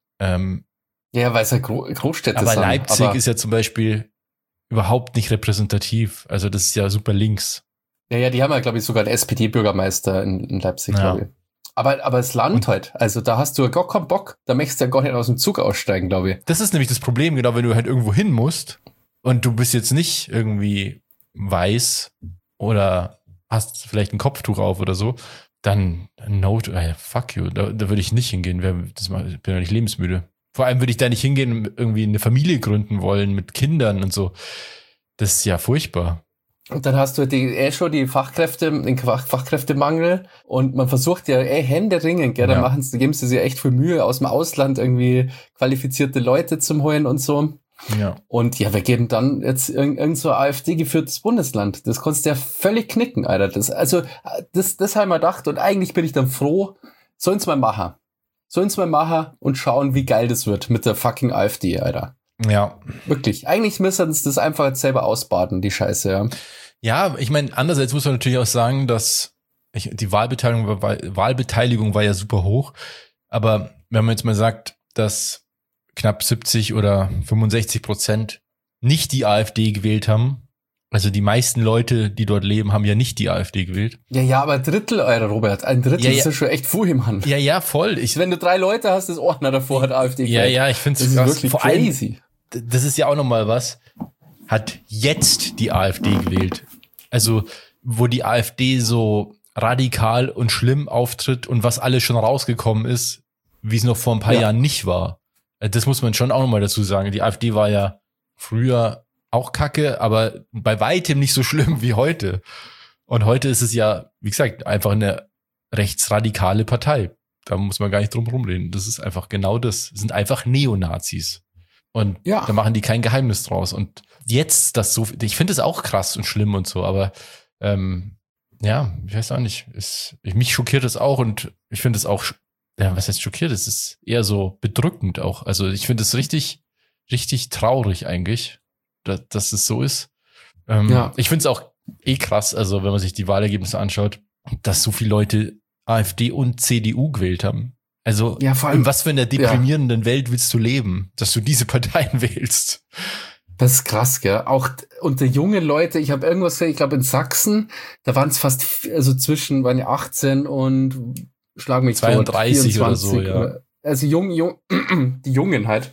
Ja, weil es ja Großstädte aber sind. Leipzig ist ja zum Beispiel überhaupt nicht repräsentativ. Also das ist ja super links. Ja, die haben ja, glaube ich, sogar einen SPD-Bürgermeister in Leipzig, glaube ich. Aber das Land halt, also da hast du ja gar keinen Bock, da möchtest du ja gar nicht aus dem Zug aussteigen, glaube ich. Das ist nämlich das Problem, genau, wenn du halt irgendwo hin musst und du bist jetzt nicht irgendwie weiß oder hast vielleicht ein Kopftuch auf oder so, dann fuck you, da würde ich nicht hingehen, ich bin ja nicht lebensmüde. Vor allem würde ich da nicht hingehen und irgendwie eine Familie gründen wollen mit Kindern und so. Das ist ja furchtbar. Und dann hast du schon den Fachkräftemangel und man versucht ja händeringend, gell, da geben sie sich echt viel Mühe, aus dem Ausland irgendwie qualifizierte Leute zum holen und so. Ja. Und ja, wir geben dann jetzt irgend so AfD-geführtes Bundesland. Das konntest du ja völlig knicken, Alter. Das haben wir gedacht und eigentlich bin ich dann froh, sollen es mal machen und schauen, wie geil das wird mit der fucking AfD, Alter. Ja. Wirklich. Eigentlich müssen sie das einfach jetzt selber ausbaden, die Scheiße, ja. Ja, ich meine, andererseits muss man natürlich auch sagen, dass die Wahlbeteiligung war ja super hoch. Aber wenn man jetzt mal sagt, dass knapp 70 oder 65% nicht die AfD gewählt haben, also die meisten Leute, die dort leben, haben ja nicht die AfD gewählt. Ja, aber ein Drittel, Alter, Robert. Ein Drittel ist ja schon echt viel, Mann. Ja, voll. Wenn du 3 Leute hast, das Ordner davor hat AfD gewählt. Ja, ich finde es wirklich vor crazy. Allem, das ist ja auch nochmal was, hat jetzt die AfD gewählt. Also, wo die AfD so radikal und schlimm auftritt und was alles schon rausgekommen ist, wie es noch vor ein paar Jahren nicht war. Das muss man schon auch nochmal dazu sagen. Die AfD war ja früher auch kacke, aber bei weitem nicht so schlimm wie heute. Und heute ist es ja, wie gesagt, einfach eine rechtsradikale Partei. Da muss man gar nicht drum rumreden. Das ist einfach genau das. Das sind einfach Neonazis. Und da machen die kein Geheimnis draus. Und jetzt das so, ich finde es auch krass und schlimm und so, aber ich weiß auch nicht. Mich schockiert es auch und ich finde es auch, was heißt schockiert? Es ist eher so bedrückend auch. Also ich finde es richtig, richtig traurig eigentlich, dass es so ist. Ich finde es auch krass, also wenn man sich die Wahlergebnisse anschaut, dass so viele Leute AfD und CDU gewählt haben. Also vor allem, in was für einer deprimierenden Welt willst du leben, dass du diese Parteien wählst? Das ist krass, gell? Auch unter junge Leute, ich habe irgendwas gesehen, ich glaube in Sachsen, da waren es fast, also waren ja 18 und schlag mich 32 tot, 24 oder so, ja. Also die Jungen halt.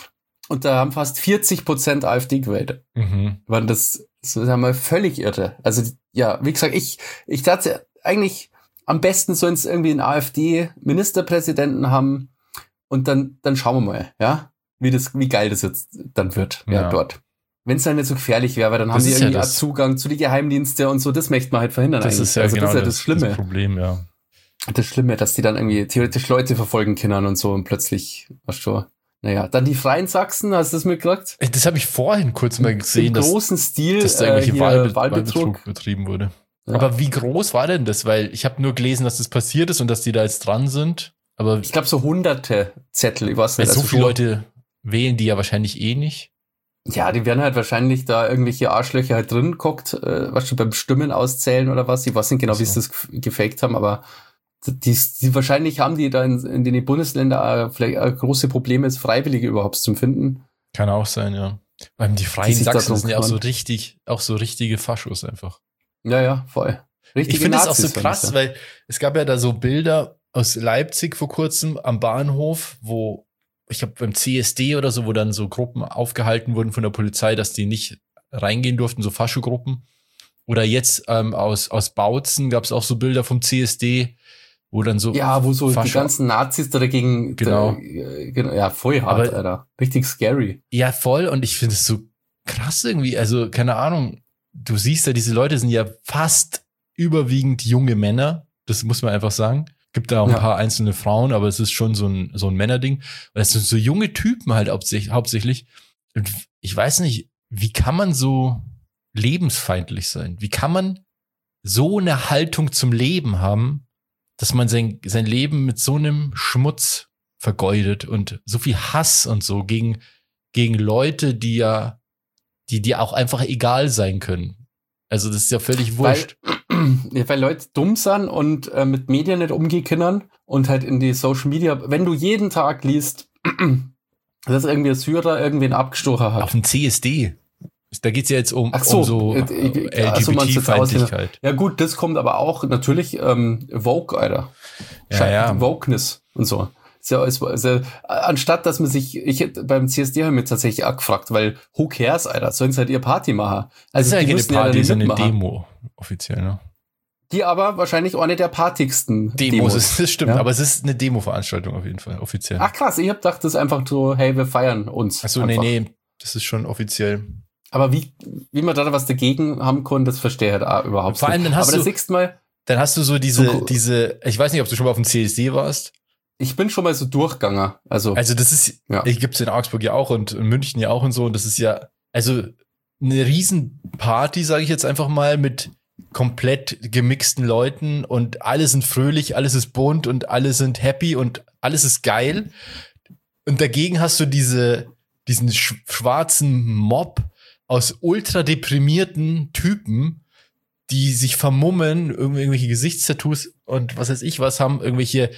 Und da haben fast 40% AfD gewählt. Waren das haben wir völlig irre. Also ja, wie gesagt, ich dachte eigentlich, am besten sollen es irgendwie einen AfD-Ministerpräsidenten haben und dann schauen wir mal, ja, wie geil das jetzt dann wird, dort. Wenn es dann nicht so gefährlich wäre, weil dann haben die irgendwie auch Zugang zu den Geheimdiensten und so, das möchte man halt verhindern das eigentlich. Ist ja genau das ist ja das Schlimme. Das Problem, ja. Das Schlimme, dass die dann irgendwie theoretisch Leute verfolgen können und so und plötzlich, naja, dann die Freien Sachsen, hast du das mitgekriegt? Das habe ich vorhin kurz mal gesehen, im großen Stil, dass da irgendwelche Wahlbetrug betrieben wurde. Ja. Aber wie groß war denn das? Weil ich habe nur gelesen, dass das passiert ist und dass die da jetzt dran sind. Aber ich glaube so hunderte Zettel, ich weiß nicht. So viele Leute wählen die ja wahrscheinlich eh nicht. Ja, die werden halt wahrscheinlich da irgendwelche Arschlöcher halt drin guckt, was schon beim Stimmen auszählen oder was. Ich weiß nicht genau, wie sie das gefaked haben, aber die wahrscheinlich haben die da in den Bundesländern vielleicht große Probleme, es Freiwillige überhaupt zu finden. Kann auch sein, ja. Weil die Freien Sachsen sind ja auch so richtige Faschos einfach. Ja, voll. Ich finde es auch so krass, weil es gab ja da so Bilder aus Leipzig vor kurzem am Bahnhof, wo ich glaube beim CSD oder so, wo dann so Gruppen aufgehalten wurden von der Polizei, dass die nicht reingehen durften, so Faschogruppen. Oder jetzt aus Bautzen gab es auch so Bilder vom CSD, wo dann so wo so die ganzen Nazis da dagegen voll hart, aber, Alter. Richtig scary. Ja, voll. Und ich finde es so krass irgendwie. Also, keine Ahnung. Du siehst ja, diese Leute sind ja fast überwiegend junge Männer. Das muss man einfach sagen. Gibt da auch ein paar einzelne Frauen, aber es ist schon so ein Männerding. Und das sind so junge Typen halt hauptsächlich. Und ich weiß nicht, wie kann man so lebensfeindlich sein? Wie kann man so eine Haltung zum Leben haben, dass man sein Leben mit so einem Schmutz vergeudet und so viel Hass und so gegen Leute, die auch einfach egal sein können. Also das ist ja völlig wurscht. Weil Leute dumm sind und mit Medien nicht umgehen können und halt in die Social Media, wenn du jeden Tag liest, dass irgendwie ein Syrer irgendwen abgestochen hat. Auf dem CSD. Da geht's ja jetzt um so LGBT-Feindlichkeit. Ja gut, das kommt aber auch natürlich Vogue, Alter. Wokeness und so. Ist ja alles, also, anstatt dass man sich, beim CSD haben wir tatsächlich auch gefragt, weil who cares, Alter, sollen sie halt ihr Party machen. Also das ist die ja keine Party, ja ist eine Demo, offiziell, ne? Die aber wahrscheinlich eine der partigsten Demos. Das stimmt, ja? Aber es ist eine Demo-Veranstaltung auf jeden Fall, offiziell. Ach krass, ich hab gedacht, das ist einfach so, hey, wir feiern uns. Achso, nee, das ist schon offiziell. Aber wie man da was dagegen haben konnte, das verstehe ich halt auch überhaupt nicht. Vor allem, dann hast du so diese, ich weiß nicht, ob du schon mal auf dem CSD warst. Ich bin schon mal so durchgegangen. Also das ist, gibt's in Augsburg ja auch und in München ja auch und so. Und das ist ja, also eine Riesenparty, sage ich jetzt einfach mal, mit komplett gemixten Leuten und alle sind fröhlich, alles ist bunt und alle sind happy und alles ist geil. Und dagegen hast du diesen schwarzen Mob aus ultra deprimierten Typen, die sich vermummen, irgendwelche Gesichtstattoos und was weiß ich was haben, irgendwelche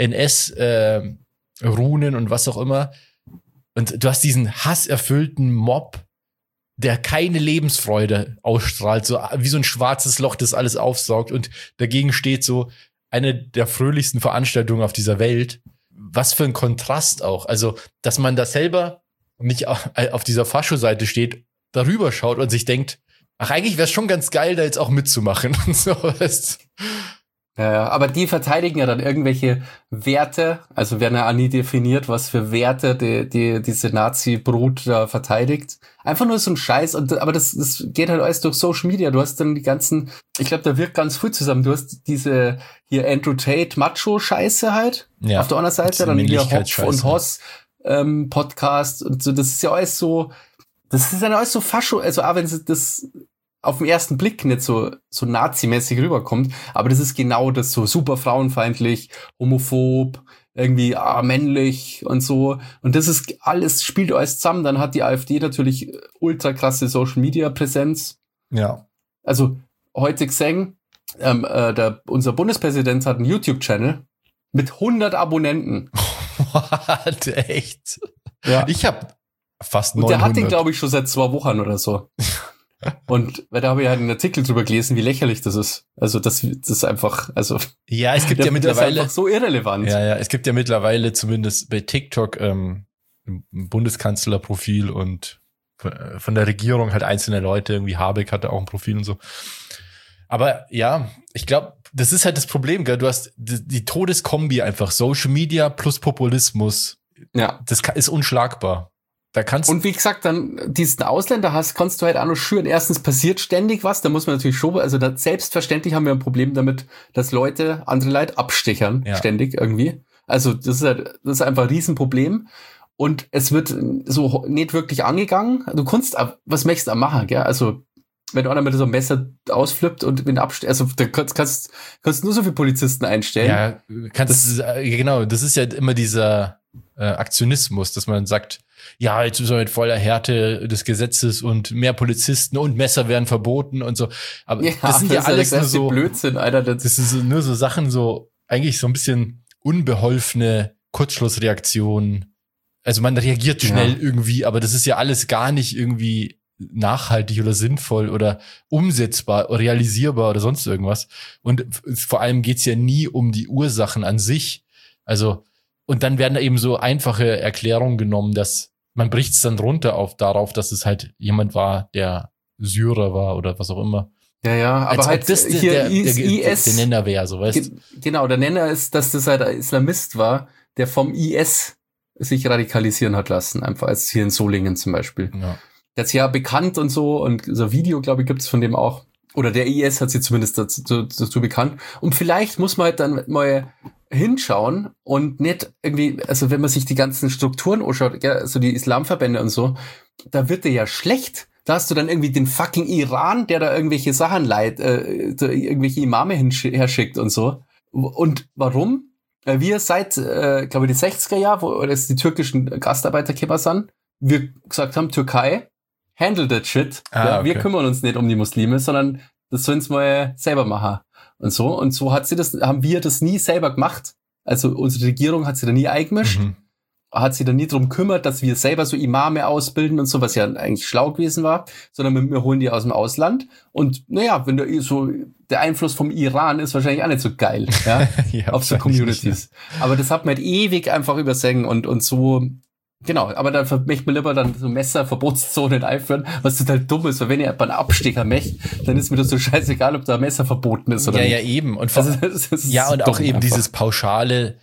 NS-Runen und was auch immer. Und du hast diesen hasserfüllten Mob, der keine Lebensfreude ausstrahlt, so wie so ein schwarzes Loch, das alles aufsaugt. Und dagegen steht so eine der fröhlichsten Veranstaltungen auf dieser Welt. Was für ein Kontrast auch. Also, dass man da selber nicht auf dieser Fascho-Seite steht, darüber schaut und sich denkt, ach, eigentlich wäre es schon ganz geil, da jetzt auch mitzumachen und so. Ja, aber die verteidigen ja dann irgendwelche Werte, also werden ja auch nie definiert, was für Werte diese Nazi-Brut da verteidigt. Einfach nur so ein Scheiß, aber das geht halt alles durch Social Media. Du hast dann die ganzen, ich glaube, da wirkt ganz viel zusammen. Du hast diese hier Andrew Tate Macho-Scheiße halt auf der anderen Seite, dann hier Hopf und Hoss Podcast und so. Das ist ja alles so Fascho, also auch wenn das auf den ersten Blick nicht so nazimäßig rüberkommt, aber das ist genau das, so super frauenfeindlich, homophob, irgendwie männlich und so. Und das ist alles, spielt alles zusammen. Dann hat die AfD natürlich ultra krasse Social-Media-Präsenz. Ja. Also heute gesehen, unser Bundespräsident hat einen YouTube-Channel mit 100 Abonnenten. What? Echt? Ja. Ich habe fast 900. Und der hat den, glaube ich, schon seit 2 Wochen oder so. Und weil da habe ich halt einen Artikel drüber gelesen, wie lächerlich das ist. Also das ist einfach, also ja, es gibt ja mittlerweile, das ist einfach so irrelevant. Ja, es gibt ja mittlerweile zumindest bei TikTok ein Bundeskanzlerprofil und von der Regierung halt einzelne Leute, irgendwie Habeck hatte auch ein Profil und so. Aber ja, ich glaube, das ist halt das Problem, gell? Du hast die Todeskombi einfach, Social Media plus Populismus. Ja. Das ist unschlagbar. Und wie gesagt, dann diesen Ausländerhass kannst du halt auch noch schüren. Erstens passiert ständig was, da muss man natürlich schon, also selbstverständlich haben wir ein Problem damit, dass Leute andere Leute abstechern, ständig irgendwie. Also das ist einfach ein Riesenproblem. Und es wird so nicht wirklich angegangen. Du kannst, was möchtest du machen, gell? Also wenn einer mit so einem Messer ausflippt und den also da kannst nur so viele Polizisten einstellen. Ja, genau, das ist ja immer dieser Aktionismus, dass man sagt, ja, jetzt müssen wir mit voller Härte des Gesetzes und mehr Polizisten und Messer werden verboten und so. Aber ja, das sind ja alles nur so Blödsinn, Alter. Das sind nur so Sachen, so eigentlich so ein bisschen unbeholfene Kurzschlussreaktionen. Also man reagiert schnell irgendwie, aber das ist ja alles gar nicht irgendwie nachhaltig oder sinnvoll oder umsetzbar, realisierbar oder sonst irgendwas. Und vor allem geht's ja nie um die Ursachen an sich. Also, und dann werden da eben so einfache Erklärungen genommen, dass man bricht es dann runter darauf, dass es halt jemand war, der Syrer war oder was auch immer. Ja, aber halt das hier der IS, der Nenner wäre, so weißt du. Genau, der Nenner ist, dass das halt ein Islamist war, der vom IS sich radikalisieren hat lassen, einfach als hier in Solingen zum Beispiel. Ja. Der ist ja bekannt und so und so ein Video, glaube ich, gibt es von dem auch. Oder der IS hat sie zumindest dazu bekannt. Und vielleicht muss man halt dann mal hinschauen und nicht irgendwie, also wenn man sich die ganzen Strukturen anschaut, ja, so die Islamverbände und so, da wird der ja schlecht. Da hast du dann irgendwie den fucking Iran, der da irgendwelche Sachen irgendwelche Imame herschickt und so. Und warum? Wir seit, glaube ich, die 60er Jahre, wo das die türkischen Gastarbeiter gekommen sind, wir gesagt haben, Türkei, handle that shit. Ja, wir kümmern uns nicht um die Muslime, sondern das sollen sie mal selber machen. Und so haben wir das nie selber gemacht. Also unsere Regierung hat sich da nie eingemischt. Hat sich da nie drum kümmert, dass wir selber so Imame ausbilden und so, was ja eigentlich schlau gewesen war, sondern wir holen die aus dem Ausland. Und naja, wenn der Einfluss vom Iran ist wahrscheinlich auch nicht so geil, ja, ja auf so Communities. Nicht, ja. Aber das hat man halt ewig einfach übersehen und so, genau. Aber dann möchte man lieber dann so Messerverbotszonen einführen, was total dumm ist, weil wenn ihr einen Abstecher möchte, dann ist mir das so scheißegal, ob da ein Messer verboten ist oder nicht. Ja, eben. Und und auch eben einfach dieses pauschale,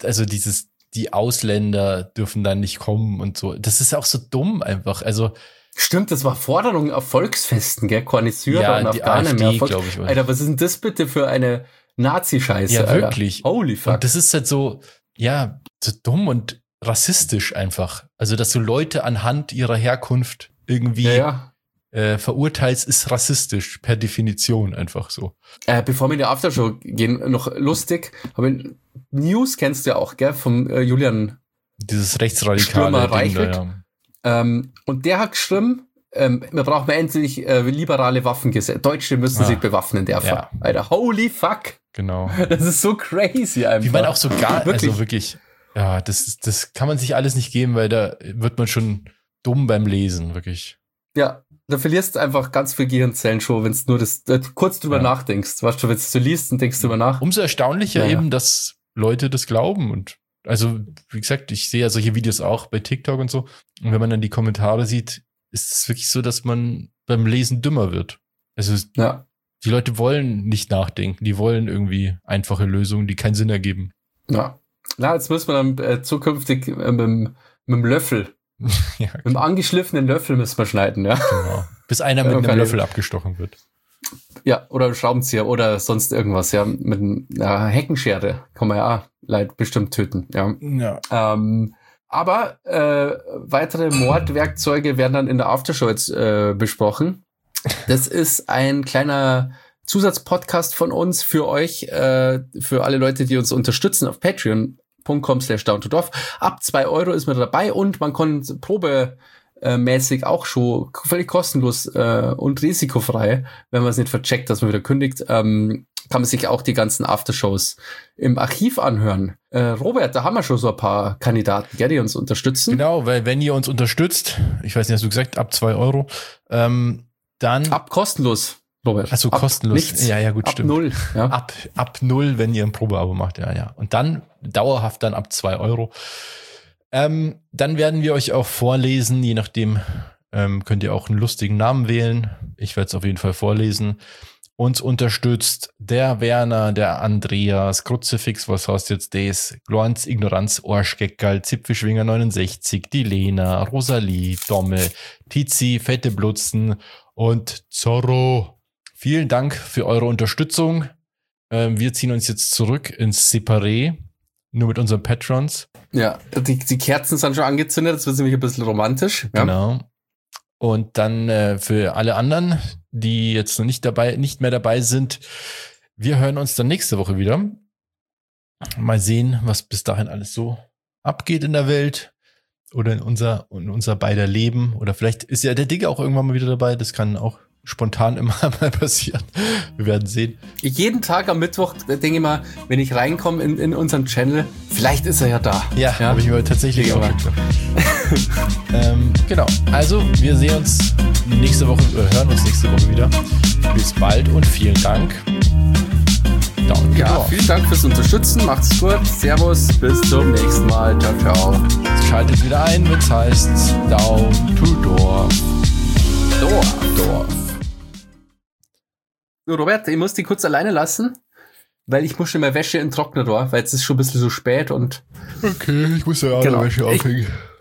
die Ausländer dürfen dann nicht kommen und so. Das ist auch so dumm einfach. Also stimmt, das war Forderung auf Volksfesten, gell? Keine Syrer und Afghanen mehr. Glaube ich. Alter, was ist denn das bitte für eine Nazi-Scheiße? Ja, wirklich. Alter. Holy fuck. Und das ist halt so, ja, so dumm und rassistisch einfach. Also, dass du Leute anhand ihrer Herkunft irgendwie verurteilst, ist rassistisch per Definition einfach so. Bevor wir in die Aftershow gehen, noch lustig, aber News kennst du ja auch, gell, vom Julian. Dieses rechtsradikale Ding da, ja. Und der hat geschrieben, wir brauchen endlich liberale Waffengesetze. Deutsche müssen sich bewaffnen dürfen. Ja. Alter, holy fuck. Genau. Das ist so crazy einfach. Wie man auch so wirklich, ja, das kann man sich alles nicht geben, weil da wird man schon dumm beim Lesen, wirklich. Ja. Da verlierst du einfach ganz viel Gehirnzellen schon, wenn du nur kurz drüber nachdenkst. Weißt du, wenn du liest und denkst drüber nach. Umso erstaunlicher eben, dass Leute das glauben. Und also, wie gesagt, ich sehe ja solche Videos auch bei TikTok und so. Und wenn man dann die Kommentare sieht, ist es wirklich so, dass man beim Lesen dümmer wird. Also, die Leute wollen nicht nachdenken. Die wollen irgendwie einfache Lösungen, die keinen Sinn ergeben. Ja. Na, jetzt müssen wir dann zukünftig mit dem Löffel. Ja, okay. Mit einem angeschliffenen Löffel müssen wir schneiden, ja. Genau. Bis einer mit einem Löffel abgestochen wird. Ja, oder einem Schraubenzieher oder sonst irgendwas, ja. Mit einer Heckenschere kann man ja auch bestimmt töten, ja. Aber weitere Mordwerkzeuge werden dann in der Aftershow jetzt besprochen. Das ist ein kleiner Zusatzpodcast von uns für euch, für alle Leute, die uns unterstützen auf patreon.com/down2dorf. Ab 2 Euro ist man dabei und man kann probemäßig auch schon völlig kostenlos und risikofrei, wenn man es nicht vercheckt, dass man wieder kündigt, kann man sich auch die ganzen Aftershows im Archiv anhören. Robert, da haben wir schon so ein paar Kandidaten, die uns unterstützen. Genau, weil wenn ihr uns unterstützt, ich weiß nicht, hast du gesagt, ab 2 Euro, dann... Ab kostenlos. Robert. Also kostenlos. Nichts. Ja, gut, stimmt. Ab 0. Ja. Ab 0, wenn ihr ein Probeabo macht, ja. Und dann dauerhaft dann ab 2 Euro. Dann werden wir euch auch vorlesen, je nachdem könnt ihr auch einen lustigen Namen wählen. Ich werde es auf jeden Fall vorlesen. Uns unterstützt der Werner, der Andreas, Kruzifix, was heißt jetzt das? Glorns, Ignoranz, Arschgeckerl, Zipfischwinger 69, die Lena, Rosalie, Domme, Tizi, Fette Blutzen und Zorro. Vielen Dank für eure Unterstützung. Wir ziehen uns jetzt zurück ins Separé, nur mit unseren Patrons. Ja, die Kerzen sind schon angezündet, das wird nämlich ein bisschen romantisch. Ja. Genau. Und dann für alle anderen, die jetzt noch nicht mehr dabei sind, wir hören uns dann nächste Woche wieder. Mal sehen, was bis dahin alles so abgeht in der Welt oder in unser beider Leben. Oder vielleicht ist ja der Digger auch irgendwann mal wieder dabei. Das kann auch spontan immer mal passieren. Wir werden sehen. Jeden Tag am Mittwoch denke ich mal, wenn ich reinkomme in unseren Channel, vielleicht ist er ja da. Ja. Habe ich mir tatsächlich auch gedacht. Genau. Also, wir hören uns nächste Woche wieder. Bis bald und vielen Dank. Vielen Dank fürs Unterstützen. Macht's gut. Servus. Bis zum nächsten Mal. Ciao, ciao. Schaltet wieder ein, wenn es heißt Down to Dorf. Dorf. Robert, ich muss dich kurz alleine lassen, weil ich muss schon mal Wäsche in den Trockner da, weil jetzt ist schon ein bisschen so spät und... Okay, ich muss ja auch Wäsche aufhängen.